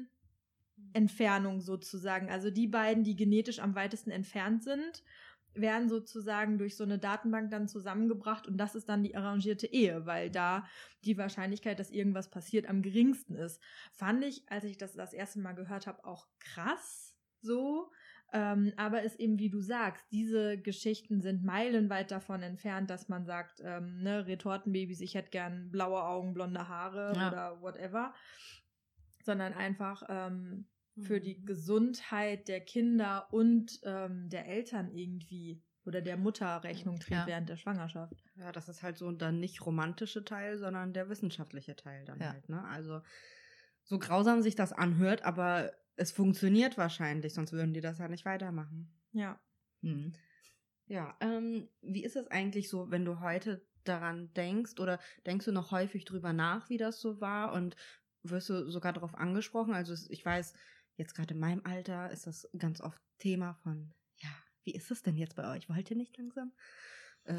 Genentfernung sozusagen, also die beiden, die genetisch am weitesten entfernt sind, werden sozusagen durch so eine Datenbank dann zusammengebracht und das ist dann die arrangierte Ehe, weil da die Wahrscheinlichkeit, dass irgendwas passiert, am geringsten ist. Fand ich, als ich das das erste Mal gehört habe, auch krass so, ähm, aber ist eben, wie du sagst, diese Geschichten sind meilenweit davon entfernt, dass man sagt, ähm, ne, Retortenbabys, ich hätte gern blaue Augen, blonde Haare ja. oder whatever, sondern einfach ähm, für die Gesundheit der Kinder und ähm, der Eltern irgendwie oder der Mutter Rechnung trägt ja. während der Schwangerschaft. Ja, das ist halt so dann nicht romantische Teil, sondern der wissenschaftliche Teil dann ja. halt, ne? Also so grausam sich das anhört, aber es funktioniert wahrscheinlich, sonst würden die das ja nicht weitermachen. Ja. Hm. Ja, ähm, wie ist es eigentlich so, wenn du heute daran denkst oder denkst du noch häufig drüber nach, wie das so war und wirst du sogar darauf angesprochen? Also ich weiß, jetzt gerade in meinem Alter ist das ganz oft Thema von, ja, wie ist es denn jetzt bei euch? Wollt ihr nicht langsam? Äh,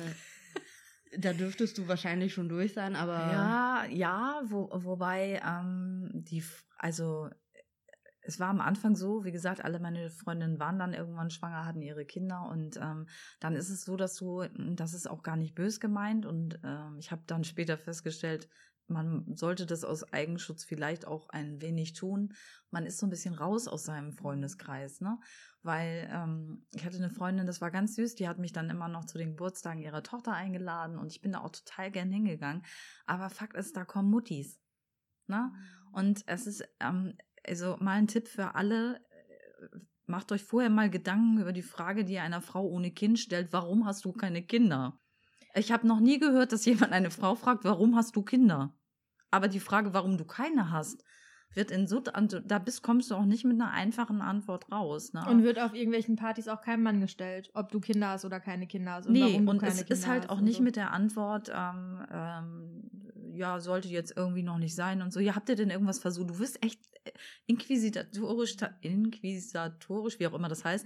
da dürftest du wahrscheinlich schon durch sein, aber... Ja, ja, wo, wobei, ähm, die, also es war am Anfang so, wie gesagt, alle meine Freundinnen waren dann irgendwann schwanger, hatten ihre Kinder und ähm, dann ist es so, dass du, das ist auch gar nicht bös gemeint und ähm, ich habe dann später festgestellt, man sollte das aus Eigenschutz vielleicht auch ein wenig tun. Man ist so ein bisschen raus aus seinem Freundeskreis, ne? Weil ähm, ich hatte eine Freundin, das war ganz süß, die hat mich dann immer noch zu den Geburtstagen ihrer Tochter eingeladen und ich bin da auch total gern hingegangen. Aber Fakt ist, da kommen Muttis, ne? Und es ist, ähm, also mal ein Tipp für alle, macht euch vorher mal Gedanken über die Frage, die einer Frau ohne Kind stellt, warum hast du keine Kinder? Ich habe noch nie gehört, dass jemand eine Frau fragt, warum hast du Kinder? Aber die Frage, warum du keine hast, wird in so, da bist, kommst du auch nicht mit einer einfachen Antwort raus. Ne? Und wird auf irgendwelchen Partys auch keinem Mann gestellt, ob du Kinder hast oder keine Kinder hast. Und nee, warum du und keine es Kinder ist halt hast auch und nicht so. mit der Antwort, ähm, ähm, ja, sollte jetzt irgendwie noch nicht sein und so. Ja, habt ihr denn irgendwas versucht? Du wirst echt inquisitorisch, inquisitorisch, wie auch immer das heißt,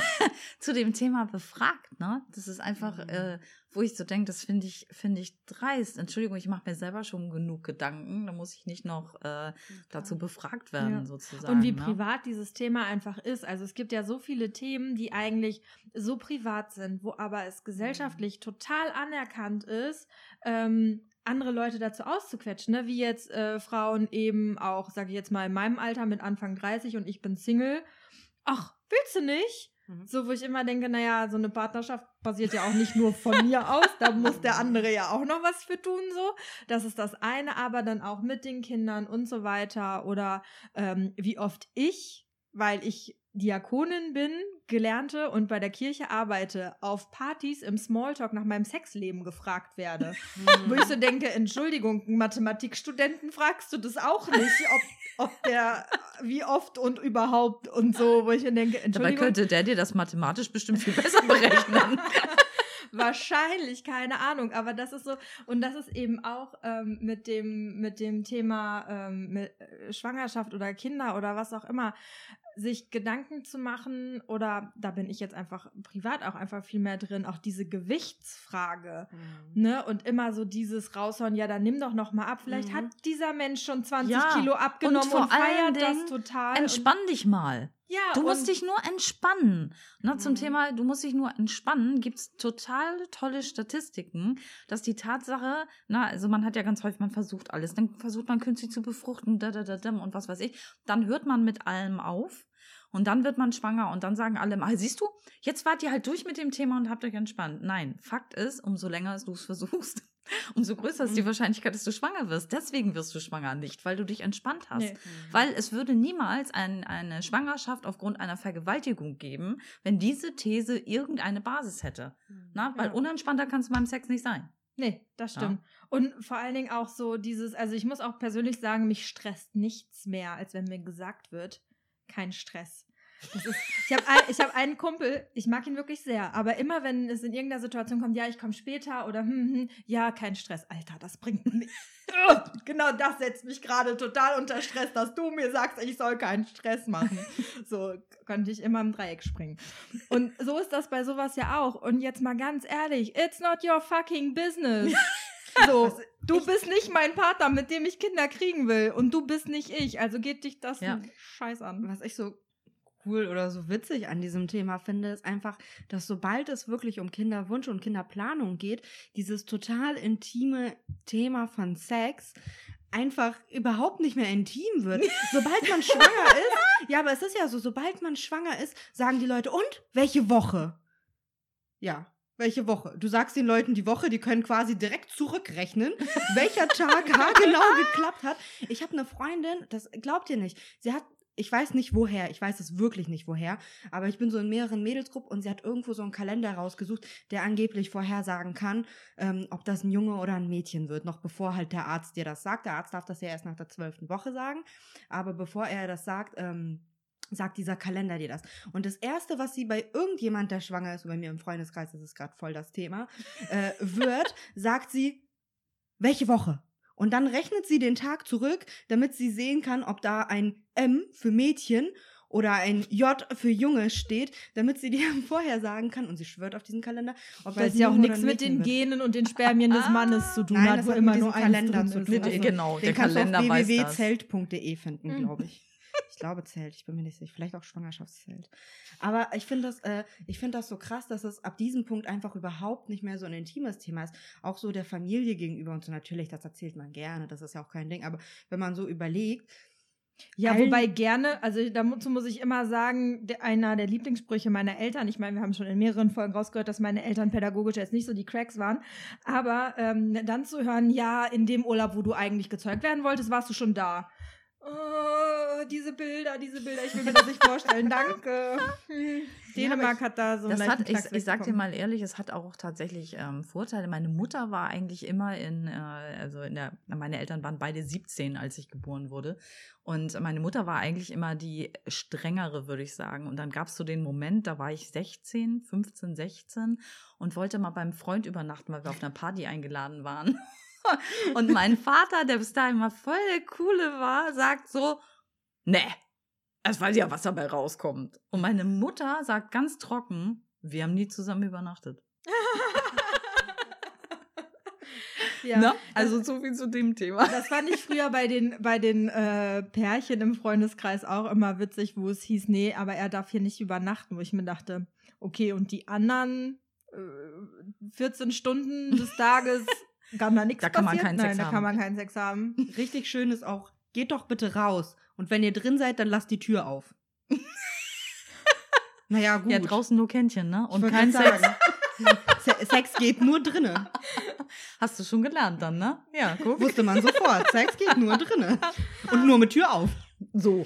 zu dem Thema befragt, ne? Das ist einfach, mhm. äh, wo ich so denke, das finde ich, finde ich dreist. Entschuldigung, ich mache mir selber schon genug Gedanken, da muss ich nicht noch äh, dazu befragt werden, ja. sozusagen. Und wie ne? privat dieses Thema einfach ist. Also es gibt ja so viele Themen, die eigentlich so privat sind, wo aber es gesellschaftlich mhm. total anerkannt ist, ähm, andere Leute dazu auszuquetschen, ne? Wie jetzt äh, Frauen eben auch, sage ich jetzt mal, in meinem Alter mit Anfang dreißig und ich bin Single. Ach, willst du nicht? Mhm. So, wo ich immer denke, naja, so eine Partnerschaft basiert ja auch nicht nur von mir aus, da muss der andere ja auch noch was für tun, so. Das ist das eine, aber dann auch mit den Kindern und so weiter oder ähm, wie oft ich, weil ich Diakonin bin, Gelernte und bei der Kirche arbeite, auf Partys im Smalltalk nach meinem Sexleben gefragt werde. Mhm. Wo ich so denke, Entschuldigung, Mathematikstudenten fragst du das auch nicht, ob, ob der, wie oft und überhaupt und so, wo ich dann denke, Entschuldigung. Dabei könnte der dir das mathematisch bestimmt viel besser berechnen. Wahrscheinlich, keine Ahnung, aber das ist so, und das ist eben auch ähm, mit dem mit dem Thema ähm, mit, äh, Schwangerschaft oder Kinder oder was auch immer, sich Gedanken zu machen, oder da bin ich jetzt einfach privat auch einfach viel mehr drin, auch diese Gewichtsfrage, mhm. ne, und immer so dieses raushauen, ja, dann nimm doch noch mal ab, vielleicht mhm. hat dieser Mensch schon zwanzig ja. Kilo abgenommen und, vor und feiert das total. Entspann dich mal. Ja, du musst dich nur entspannen. Ne, zum mhm. Thema, du musst dich nur entspannen, gibt es total tolle Statistiken, dass die Tatsache, na, also man hat ja ganz häufig, man versucht alles, dann versucht man künstlich zu befruchten, da, da, da, da, und was weiß ich, dann hört man mit allem auf und dann wird man schwanger und dann sagen alle, ah, siehst du, jetzt wart ihr halt durch mit dem Thema und habt euch entspannt. Nein, Fakt ist, umso länger du es versuchst, umso größer ist die Wahrscheinlichkeit, dass du schwanger wirst. Deswegen wirst du schwanger, nicht weil du dich entspannt hast. Nee. Weil es würde niemals ein, eine Schwangerschaft aufgrund einer Vergewaltigung geben, wenn diese These irgendeine Basis hätte. Mhm. Na, weil ja. unentspannter kannst du beim Sex nicht sein. Nee, das stimmt. Ja. Und vor allen Dingen auch so dieses, also ich muss auch persönlich sagen, mich stresst nichts mehr, als wenn mir gesagt wird, kein Stress. Das ist, ich habe ein, ich hab einen Kumpel, ich mag ihn wirklich sehr, aber immer wenn es in irgendeiner Situation kommt, ja, ich komme später oder hm, hm, ja, kein Stress. Alter, das bringt mich, genau das setzt mich gerade total unter Stress, dass du mir sagst, ich soll keinen Stress machen. So könnte ich immer im Dreieck springen. Und so ist das bei sowas ja auch. Und jetzt mal ganz ehrlich, it's not your fucking business. So, also, du bist nicht mein Partner, mit dem ich Kinder kriegen will, und du bist nicht ich, also geht dich das ja. Scheiß an. Was ich so cool oder so witzig an diesem Thema finde, ist einfach, dass sobald es wirklich um Kinderwunsch und Kinderplanung geht, dieses total intime Thema von Sex einfach überhaupt nicht mehr intim wird. Sobald man schwanger ist, ja, aber es ist ja so, sobald man schwanger ist, sagen die Leute, und? Welche Woche? Ja. Welche Woche? Du sagst den Leuten die Woche, die können quasi direkt zurückrechnen, welcher Tag haargenau geklappt hat. Ich habe eine Freundin, das glaubt ihr nicht, sie hat, ich weiß nicht woher, ich weiß es wirklich nicht woher, aber ich bin so in mehreren Mädelsgruppen und sie hat irgendwo so einen Kalender rausgesucht, der angeblich vorhersagen kann, ähm, ob das ein Junge oder ein Mädchen wird, noch bevor halt der Arzt dir das sagt. Der Arzt darf das ja erst nach der zwölften Woche sagen, aber bevor er das sagt, ähm, sagt dieser Kalender dir das. Und das Erste, was sie bei irgendjemand, der schwanger ist, und bei mir im Freundeskreis ist es gerade voll das Thema, äh, wird, sagt sie, welche Woche? Und dann rechnet sie den Tag zurück, damit sie sehen kann, ob da ein M für Mädchen oder ein J für Junge steht, damit sie dir vorher sagen kann, und sie schwört auf diesen Kalender, ob das ja auch nichts mit den Genen und den Spermien des Mannes zu tun Nein, hat, das wo hat immer mit nur diesem eins Kalender drin zu ist. tun. Also, genau, den der kannst Kalender du auf weiß w w w das. zelt punkt d e finden, glaube ich. Ich glaube Zelt, ich bin mir nicht sicher. Vielleicht auch Schwangerschaftszelt. Aber ich finde das, äh, ich finde das so krass, dass es ab diesem Punkt einfach überhaupt nicht mehr so ein intimes Thema ist. Auch so der Familie gegenüber und so. Natürlich, das erzählt man gerne, das ist ja auch kein Ding. Aber wenn man so überlegt, ja, wobei gerne, also dazu muss ich immer sagen, der, einer der Lieblingssprüche meiner Eltern, ich meine, wir haben schon in mehreren Folgen rausgehört, dass meine Eltern pädagogisch jetzt nicht so die Cracks waren, aber ähm, dann zu hören, ja, in dem Urlaub, wo du eigentlich gezeugt werden wolltest, warst du schon da. Oh, diese Bilder, diese Bilder, ich will mir das nicht vorstellen, danke. Hm. Dänemark ja, hat da so einen leichten Knacks Ich, ich sag dir mal ehrlich, es hat auch tatsächlich ähm, Vorteile. Meine Mutter war eigentlich immer in, äh, also in der, meine Eltern waren beide siebzehn, als ich geboren wurde. Und meine Mutter war eigentlich immer die strengere, würde ich sagen. Und dann gab es so den Moment, da war ich sechzehn, fünfzehn, sechzehn und wollte mal beim Freund übernachten, weil wir auf einer Party eingeladen waren. Und mein Vater, der bis dahin mal voll der Coole war, sagt so, ne, es weiß ja, was dabei rauskommt. Und meine Mutter sagt ganz trocken, wir haben nie zusammen übernachtet. Ja, ne? Also so viel zu dem Thema. Das fand ich früher bei den, bei den äh, Pärchen im Freundeskreis auch immer witzig, wo es hieß, nee, aber er darf hier nicht übernachten, wo ich mir dachte, okay, und die anderen äh, vierzehn Stunden des Tages kann da nichts da kann man passieren? keinen Nein, Sex da haben. kann man keinen Sex haben. Richtig schön ist auch, geht doch bitte raus. Und wenn ihr drin seid, dann lasst die Tür auf. Naja, gut. Ja, draußen nur Kännchen, ne? Und kein Sex. Sex geht nur drinnen. Hast du schon gelernt dann, ne? Ja, guck. Wusste man sofort. Sex geht nur drinnen. Und nur mit Tür auf. So.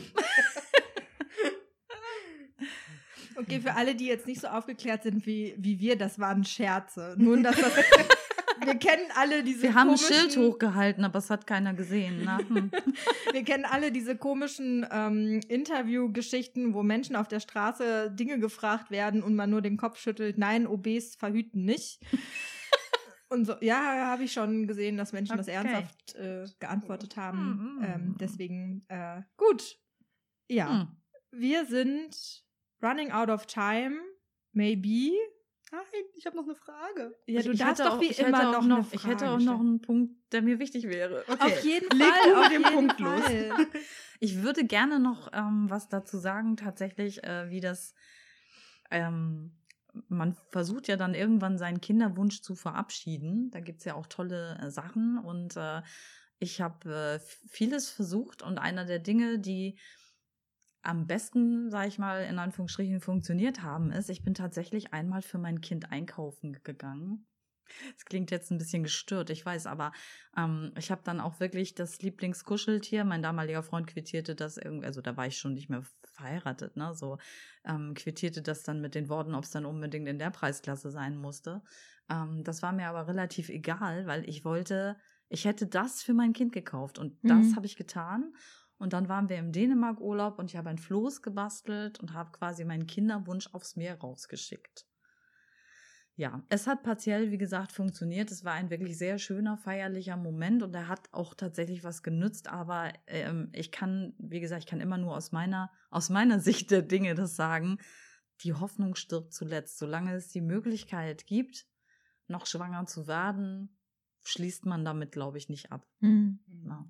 Okay, für alle, die jetzt nicht so aufgeklärt sind wie, wie wir, das waren Scherze. Nun, dass das... Wir kennen alle diese Wir haben komischen, ein Schild hochgehalten, aber es hat keiner gesehen. Ne? Hm. Wir kennen alle diese komischen ähm, Interviewgeschichten, wo Menschen auf der Straße Dinge gefragt werden und man nur den Kopf schüttelt. Nein, O Bs verhüten nicht. Und so, ja, habe ich schon gesehen, dass Menschen okay. das ernsthaft äh, geantwortet haben. Mm, mm. Ähm, deswegen, äh, gut. Ja. Mm. wir sind running out of time, maybe. Nein, ich habe noch eine Frage. Ja, du ich darfst hätte doch auch, wie ich immer hätte noch, auch eine noch Frage Ich hätte auch stellen. noch einen Punkt, der mir wichtig wäre. Okay. Auf jeden Leg Fall, du auf den jeden Punkt los. Fall. Ich würde gerne noch ähm, was dazu sagen, tatsächlich, äh, wie das, ähm, man versucht ja dann irgendwann seinen Kinderwunsch zu verabschieden. Da gibt es ja auch tolle äh, Sachen und äh, ich habe äh, vieles versucht und einer der Dinge, die am besten, sage ich mal, in Anführungsstrichen funktioniert haben, ist, ich bin tatsächlich einmal für mein Kind einkaufen gegangen. Das klingt jetzt ein bisschen gestört, ich weiß, aber ähm, ich habe dann auch wirklich das Lieblingskuscheltier, mein damaliger Freund quittierte das irgendwie, also da war ich schon nicht mehr verheiratet, ne, so ähm, quittierte das dann mit den Worten, ob es dann unbedingt in der Preisklasse sein musste. Ähm, das war mir aber relativ egal, weil ich wollte, ich hätte das für mein Kind gekauft und das Mhm. habe ich getan. Und dann waren wir im Dänemark-Urlaub und ich habe ein Floß gebastelt und habe quasi meinen Kinderwunsch aufs Meer rausgeschickt. Ja, es hat partiell, wie gesagt, funktioniert. Es war ein wirklich sehr schöner, feierlicher Moment und er hat auch tatsächlich was genützt. Aber ähm, ich kann, wie gesagt, ich kann immer nur aus meiner, aus meiner Sicht der Dinge das sagen. Die Hoffnung stirbt zuletzt. Solange es die Möglichkeit gibt, noch schwanger zu werden, schließt man damit, glaube ich, nicht ab. Mhm. Ja.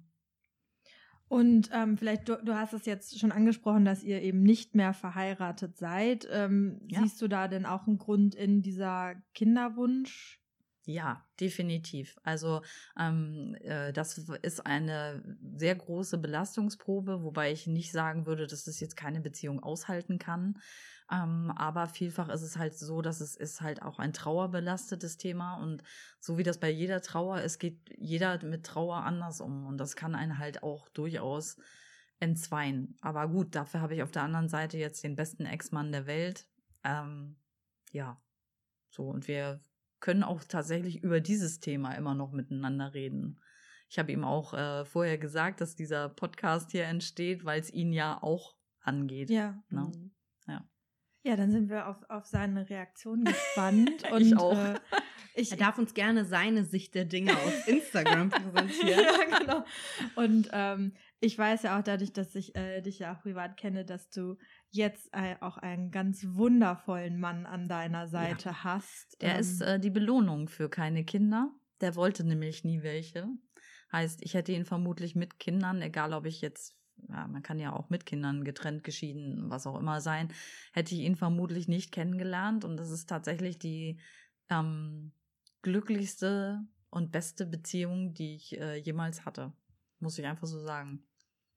Und ähm, vielleicht, du, du hast es jetzt schon angesprochen, dass ihr eben nicht mehr verheiratet seid. Ähm, Ja. Siehst du da denn auch einen Grund in dieser Kinderwunsch? Ja, definitiv. Also ähm, äh, das ist eine sehr große Belastungsprobe, wobei ich nicht sagen würde, dass das jetzt keine Beziehung aushalten kann. Ähm, aber vielfach ist es halt so, dass es ist halt auch ein trauerbelastetes Thema und so wie das bei jeder Trauer ist, geht jeder mit Trauer anders um und das kann einen halt auch durchaus entzweien. Aber gut, dafür habe ich auf der anderen Seite jetzt den besten Ex-Mann der Welt. Ähm, ja, so und wir können auch tatsächlich über dieses Thema immer noch miteinander reden. Ich habe ihm auch äh, vorher gesagt, dass dieser Podcast hier entsteht, weil es ihn ja auch angeht. Ja. Ne? Mhm. Ja. Ja, dann sind wir auf, auf seine Reaktion gespannt. Und, Ich auch. Äh, ich, Er darf uns gerne seine Sicht der Dinge auf Instagram präsentieren. ja, genau. Und ähm, ich weiß ja auch dadurch, dass ich äh, dich ja auch privat kenne, dass du jetzt äh, auch einen ganz wundervollen Mann an deiner Seite Ja. hast. Der ähm, ist äh, die Belohnung für keine Kinder. Der wollte nämlich nie welche. Heißt, ich hätte ihn vermutlich mit Kindern, egal ob ich jetzt, ja, man kann ja auch mit Kindern getrennt, geschieden, was auch immer sein, hätte ich ihn vermutlich nicht kennengelernt. Und das ist tatsächlich die ähm, glücklichste und beste Beziehung, die ich äh, jemals hatte. Muss ich einfach so sagen.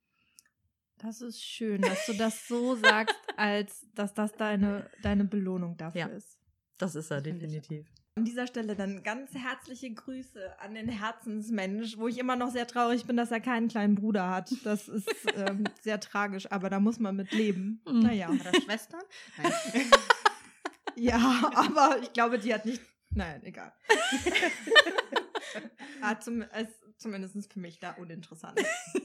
Das ist schön, dass du das so sagst, als dass das deine, deine Belohnung dafür Ja. ist. Das ist er Das finde ich definitiv. An dieser Stelle dann ganz herzliche Grüße an den Herzensmensch, wo ich immer noch sehr traurig bin, dass er keinen kleinen Bruder hat. Das ist ähm, sehr tragisch, aber da muss man mit leben. Mhm. Naja. Hat er Schwestern? Nein. Ja, aber ich glaube, die hat nicht. Nein, egal. ah, zum, ist zumindest für mich da uninteressant.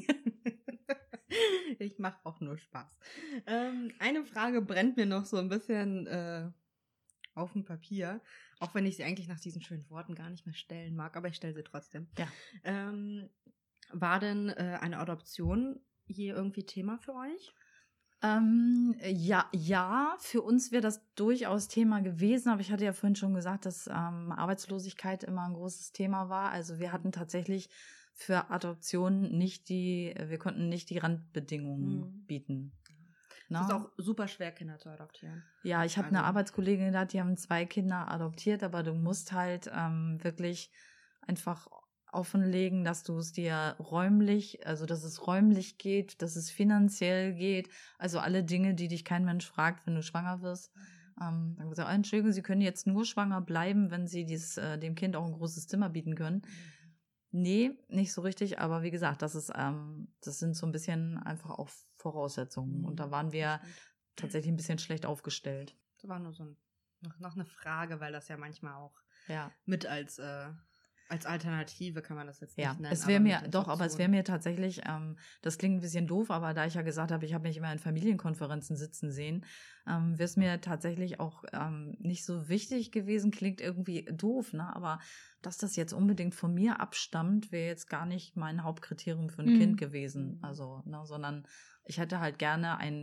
Ich mache auch nur Spaß. Ähm, eine Frage brennt mir noch so ein bisschen äh, auf dem Papier, auch wenn ich sie eigentlich nach diesen schönen Worten gar nicht mehr stellen mag, aber ich stelle sie trotzdem. Ja. Ähm, war denn äh, eine Adoption hier irgendwie Thema für euch? Ähm, ja, ja, für uns wäre das durchaus Thema gewesen, aber ich hatte ja vorhin schon gesagt, dass ähm, Arbeitslosigkeit immer ein großes Thema war. Also wir hatten tatsächlich für Adoption nicht die, wir konnten nicht die Randbedingungen Mhm. bieten. Es ist auch super schwer, Kinder zu adoptieren. Ja, ich habe Also- eine Arbeitskollegin gehabt, die haben zwei Kinder adoptiert, aber du musst halt ähm, wirklich einfach offenlegen, dass du es dir räumlich, also dass es räumlich geht, dass es finanziell geht, also alle Dinge, die dich kein Mensch fragt, wenn du schwanger wirst. Ähm, dann gesagt, oh, Entschuldigung, Sie können jetzt nur schwanger bleiben, wenn Sie dies, äh, dem Kind auch ein großes Zimmer bieten können. Nee, nicht so richtig, aber wie gesagt, das ist, ähm, das sind so ein bisschen einfach auch Voraussetzungen. Mhm, Und da waren wir das stimmt. tatsächlich ein bisschen schlecht aufgestellt. Das war nur so ein, noch, noch eine Frage, weil das ja manchmal auch Ja. mit als, äh, als Alternative kann man das jetzt nicht Ja, nennen. es wäre aber mir, mit doch, aber es wäre Adoption. mir tatsächlich, ähm, das klingt ein bisschen doof, aber da ich ja gesagt habe, ich habe mich immer in Familienkonferenzen sitzen sehen, ähm, wäre es mir tatsächlich auch ähm, nicht so wichtig gewesen, klingt irgendwie doof, ne? Aber dass das jetzt unbedingt von mir abstammt, wäre jetzt gar nicht mein Hauptkriterium für ein Mhm. Kind gewesen. Mhm. Also, ne, sondern ich hätte halt gerne ein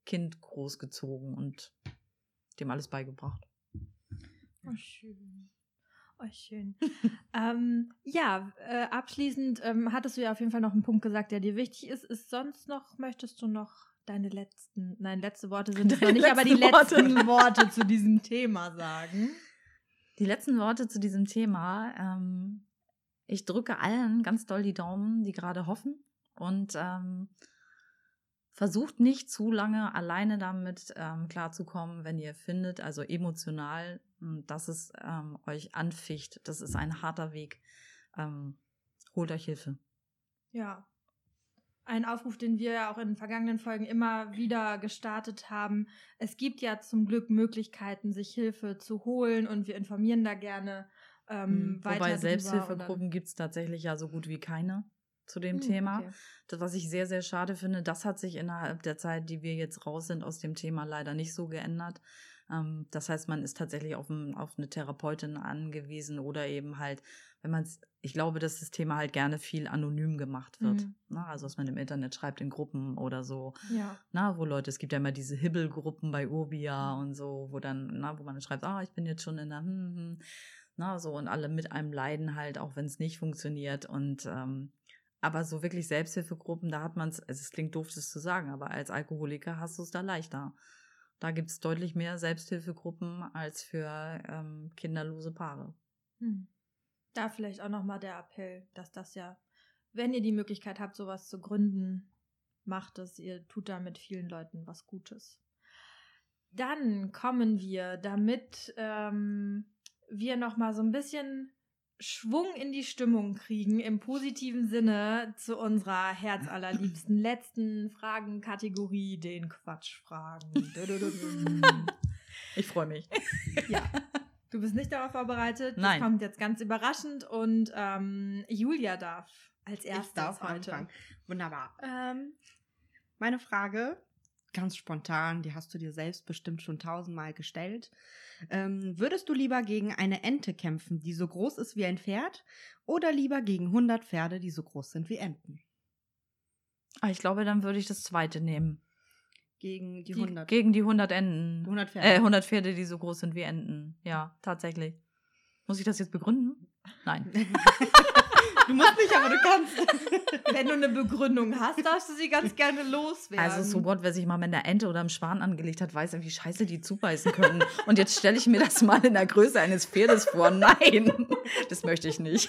Kind großgezogen und dem alles beigebracht. Oh, schön. Oh, schön. ähm, ja, äh, abschließend ähm, hattest du ja auf jeden Fall noch einen Punkt gesagt, der dir wichtig ist. Ist sonst noch, möchtest du noch deine letzten, nein, letzte Worte sind es noch nicht, aber die letzten Worte. Worte zu diesem Thema sagen? Die letzten Worte zu diesem Thema. Ähm, ich drücke allen ganz doll die Daumen, die gerade hoffen und ähm, versucht nicht zu lange alleine damit ähm, klarzukommen, wenn ihr findet, also emotional, dass es ähm, euch anficht. Das ist ein harter Weg. Ähm, holt euch Hilfe. Ja. Ein Aufruf, den wir ja auch in den vergangenen Folgen immer wieder gestartet haben. Es gibt ja zum Glück Möglichkeiten, sich Hilfe zu holen und wir informieren da gerne ähm, hm. weiter. Wobei Selbsthilfegruppen gibt es tatsächlich ja so gut wie keine zu dem hm, Thema. Okay. Das, was ich sehr, sehr schade finde, das hat sich innerhalb der Zeit, die wir jetzt raus sind aus dem Thema, leider nicht so geändert. Ähm, das heißt, man ist tatsächlich auf, ein, auf eine Therapeutin angewiesen oder eben halt, wenn man es, ich glaube, dass das Thema halt gerne viel anonym gemacht wird. Mhm. Na, also, was man im Internet schreibt in Gruppen oder so. Ja. Na, wo Leute, es gibt ja immer diese Hibbelgruppen bei Urbia mhm. und so, wo dann, na, wo man dann schreibt, ah, ich bin jetzt schon in der, hm, hm, na, so, und alle mit einem leiden halt, auch wenn es nicht funktioniert und, ähm, aber so wirklich Selbsthilfegruppen, da hat man es, also es klingt doof, das zu sagen, aber als Alkoholiker hast du es da leichter. Da gibt es deutlich mehr Selbsthilfegruppen als für ähm, kinderlose Paare. Hm. Da vielleicht auch nochmal der Appell, dass das ja, wenn ihr die Möglichkeit habt, sowas zu gründen, macht es, ihr tut damit vielen Leuten was Gutes. Dann kommen wir, damit ähm, wir nochmal so ein bisschen Schwung in die Stimmung kriegen, im positiven Sinne, zu unserer herzallerliebsten letzten Fragenkategorie, den Quatschfragen. Ich freue mich. Ja, du bist nicht darauf vorbereitet. Nein. Das kommt jetzt ganz überraschend und ähm, Julia darf als erstes ich darf heute. Anfangen. Wunderbar. Ähm, meine Frage, ganz spontan, die hast du dir selbst bestimmt schon tausendmal gestellt. Ähm, würdest du lieber gegen eine Ente kämpfen, die so groß ist wie ein Pferd, oder lieber gegen hundert Pferde, die so groß sind wie Enten? Ich glaube, dann würde ich das zweite nehmen. Gegen die, die hundert? Gegen die hundert Enten. hundert Pferde. Äh, hundert Pferde, die so groß sind wie Enten. Ja, tatsächlich. Muss ich das jetzt begründen? Nein. Du musst nicht, aber du kannst. Wenn du eine Begründung hast, darfst du sie ganz gerne loswerden. Also so what, wer sich mal mit einer Ente oder einem Schwan angelegt hat, weiß ja, wie scheiße die zubeißen können. Und jetzt stelle ich mir das mal in der Größe eines Pferdes vor. Nein, das möchte ich nicht.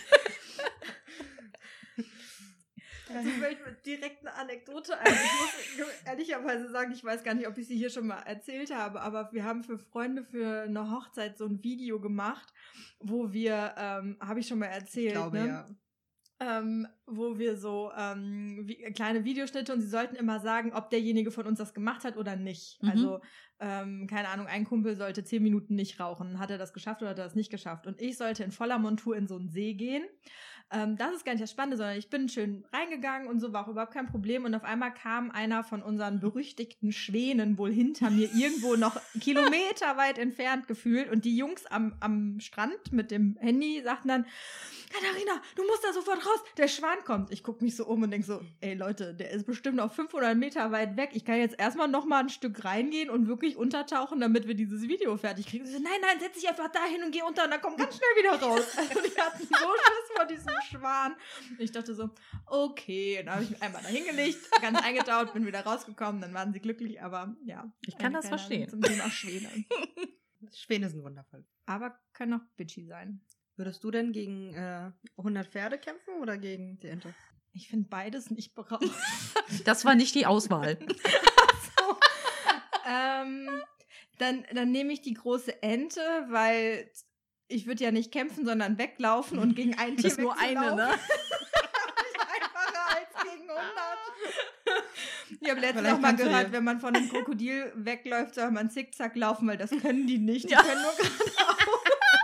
Also ich möchte direkt eine Anekdote ein. Ich muss ehrlicherweise sagen, ich weiß gar nicht, ob ich sie hier schon mal erzählt habe, aber wir haben für Freunde für eine Hochzeit so ein Video gemacht, wo wir, ähm, habe ich schon mal erzählt, ich glaube, ne? ja. Ähm, wo wir so ähm, wie, kleine Videoschnitte und sie sollten immer sagen, ob derjenige von uns das gemacht hat oder nicht. Mhm. Also, ähm, keine Ahnung, ein Kumpel sollte zehn Minuten nicht rauchen. Hat er das geschafft oder hat er das nicht geschafft? Und ich sollte in voller Montur in so einen See gehen. Ähm, das ist gar nicht das Spannende, sondern ich bin schön reingegangen und so, war auch überhaupt kein Problem. Und auf einmal kam einer von unseren berüchtigten Schwänen wohl hinter mir irgendwo noch kilometerweit entfernt gefühlt. Und die Jungs am, am Strand mit dem Handy sagten dann, Katharina, du musst da sofort raus, der Schwan kommt. Ich gucke mich so um und denke so, ey Leute, der ist bestimmt noch fünfhundert Meter weit weg. Ich kann jetzt erstmal noch mal ein Stück reingehen und wirklich untertauchen, damit wir dieses Video fertig kriegen. So, nein, nein, setz dich einfach dahin und geh unter und dann komm ganz schnell wieder raus. Also die hatten so Schiss vor diesem Schwan. Und ich dachte so, okay. Und dann habe ich mich einmal da hingelegt, ganz eingetaucht, bin wieder rausgekommen, dann waren sie glücklich, aber ja. Ich kann das verstehen. Zum Thema Schwäne. Schwäne sind wundervoll. Aber können auch bitchy sein. Würdest du denn gegen äh, hundert Pferde kämpfen oder gegen die Ente? Ich finde beides nicht beraubt. Das war nicht die Auswahl. so. ähm, dann, dann nehme ich die große Ente, weil ich würde ja nicht kämpfen, sondern weglaufen und gegen ein Tier das ist nur eine, ne? Einfacher als gegen hundert. Ich habe letztens noch mal gehört, wenn man von einem Krokodil wegläuft, soll man zickzack laufen, weil das können die nicht. Die ja. können nur geradeaus.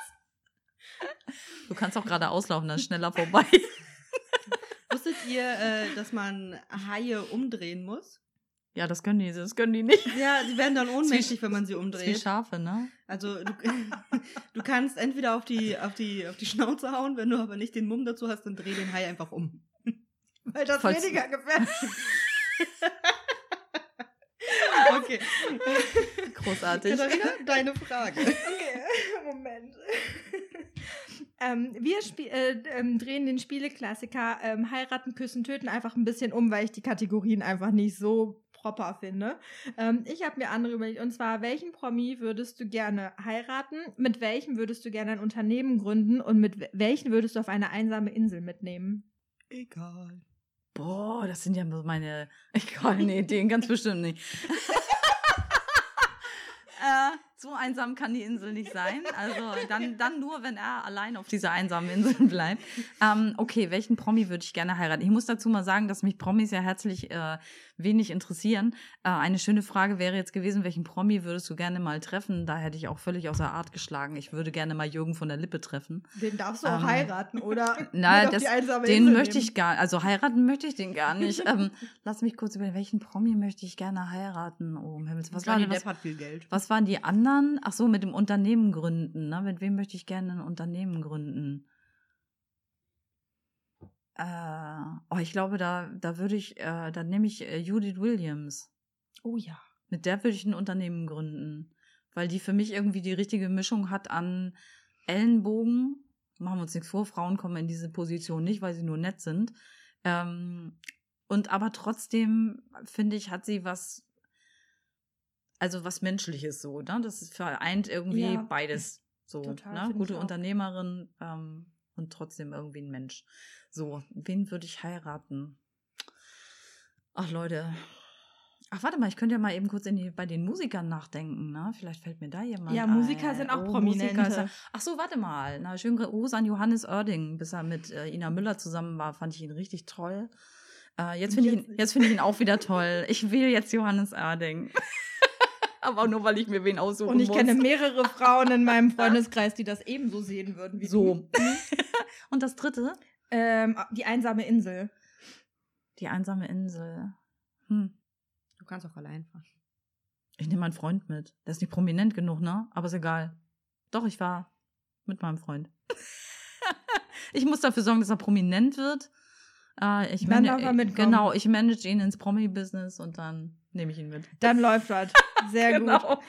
Du kannst auch gerade auslaufen, dann ist schneller vorbei. Wusstet ihr, äh, dass man Haie umdrehen muss? Ja, das können die, das können die nicht. Ja, die werden dann ohnmächtig, wenn man sie umdreht. Wie Schafe, ne? Also du, du kannst entweder auf die, auf, die, auf die Schnauze hauen, wenn du aber nicht den Mumm dazu hast, dann dreh den Hai einfach um. Weil das Falls weniger gefährlich ist. Okay. Großartig. Katharina, deine Frage. Okay, Moment. ähm, wir spie- äh, ähm, drehen den Spieleklassiker ähm, Heiraten, Küssen, Töten einfach ein bisschen um, weil ich die Kategorien einfach nicht so proper finde. Ähm, ich habe mir andere überlegt, und zwar, welchen Promi würdest du gerne heiraten, mit welchem würdest du gerne ein Unternehmen gründen und mit we- welchen würdest du auf eine einsame Insel mitnehmen? Egal. Boah, das sind ja meine, egal, nee, den ganz bestimmt nicht. äh, so einsam kann die Insel nicht sein. Also dann, dann nur, wenn er allein auf dieser einsamen Insel bleibt. Ähm, okay, welchen Promi würde ich gerne heiraten? Ich muss dazu mal sagen, dass mich Promis ja herzlich äh, wenig interessieren. Äh, eine schöne Frage wäre jetzt gewesen, welchen Promi würdest du gerne mal treffen? Da hätte ich auch völlig außer Art geschlagen. Ich würde gerne mal Jürgen von der Lippe treffen. Den darfst du auch Ähm, heiraten, oder? Na, mit auf das, die einsame den Insel möchte nehmen? ich gar, also heiraten möchte ich den gar nicht. ähm, lass mich kurz überlegen, welchen Promi möchte ich gerne heiraten? Oh, um Himmels, was Johnny waren, was, Depp hat viel Geld. was waren die anderen? Ach so, mit dem Unternehmen gründen. Ne? Mit wem möchte ich gerne ein Unternehmen gründen? Äh, oh, ich glaube, da, da würde ich, äh, da nehme ich äh, Judith Williams. Oh ja. Mit der würde ich ein Unternehmen gründen. Weil die für mich irgendwie die richtige Mischung hat an Ellenbogen. Machen wir uns nichts vor, Frauen kommen in diese Position nicht, weil sie nur nett sind. Ähm, und aber trotzdem, finde ich, hat sie was, also was Menschliches so, ne? Das vereint irgendwie Ja. beides. So, Total, ne? finde Gute ich auch. Unternehmerin ähm, und trotzdem irgendwie ein Mensch. So, wen würde ich heiraten? Ach, Leute. Ach, warte mal, ich könnte ja mal eben kurz in die, bei den Musikern nachdenken, ne? Vielleicht fällt mir da jemand Ja, ein. Musiker sind auch Prominente. Musiker ist ja- Ach so, warte mal. Na, schönen Gruß an Johannes Oerding. Bis er mit äh, Ina Müller zusammen war, fand ich ihn richtig toll. Äh, jetzt finde ich, Jetzt ihn- nicht. jetzt finde ich ihn auch wieder toll. Ich will jetzt Johannes Oerding. Aber nur, weil ich mir wen aussuchen Und ich muss. kenne mehrere Frauen in meinem Freundeskreis, die das ebenso sehen würden wie So. du. Und das dritte? Ähm, die einsame Insel. Die einsame Insel. Hm. Du kannst auch allein fahren. Ich nehme meinen Freund mit. Der ist nicht prominent genug, ne? Aber ist egal. Doch, ich war mit meinem Freund. Ich muss dafür sorgen, dass er prominent wird. Äh, ich Dann mana- darf er mitkommen. Genau, ich manage ihn ins Promi-Business und dann nehme ich ihn mit. Dann läuft das. Sehr gut. Genau.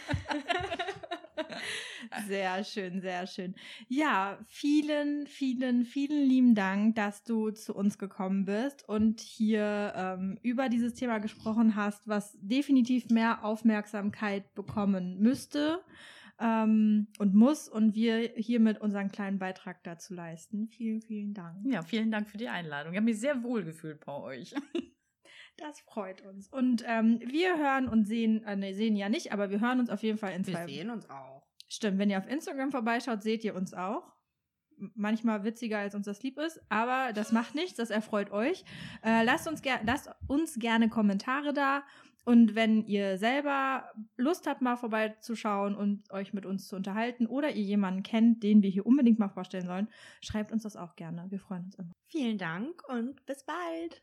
Sehr schön, sehr schön. Ja, vielen, vielen, vielen lieben Dank, dass du zu uns gekommen bist und hier ähm, über dieses Thema gesprochen hast, was definitiv mehr Aufmerksamkeit bekommen müsste ähm, und muss und wir hiermit unseren kleinen Beitrag dazu leisten. Vielen, vielen Dank. Ja, vielen Dank für die Einladung. Ich habe mich sehr wohl gefühlt bei euch. Das freut uns. Und ähm, wir hören und sehen, äh, ne, sehen ja nicht, aber wir hören uns auf jeden Fall in Wir zwei sehen uns auch. Stimmt, wenn ihr auf Instagram vorbeischaut, seht ihr uns auch. M- Manchmal witziger, als uns das lieb ist, aber das macht nichts, das erfreut euch. Äh, lasst, uns ger- lasst uns gerne Kommentare da und wenn ihr selber Lust habt, mal vorbeizuschauen und euch mit uns zu unterhalten oder ihr jemanden kennt, den wir hier unbedingt mal vorstellen sollen, schreibt uns das auch gerne. Wir freuen uns immer. Vielen Dank und bis bald.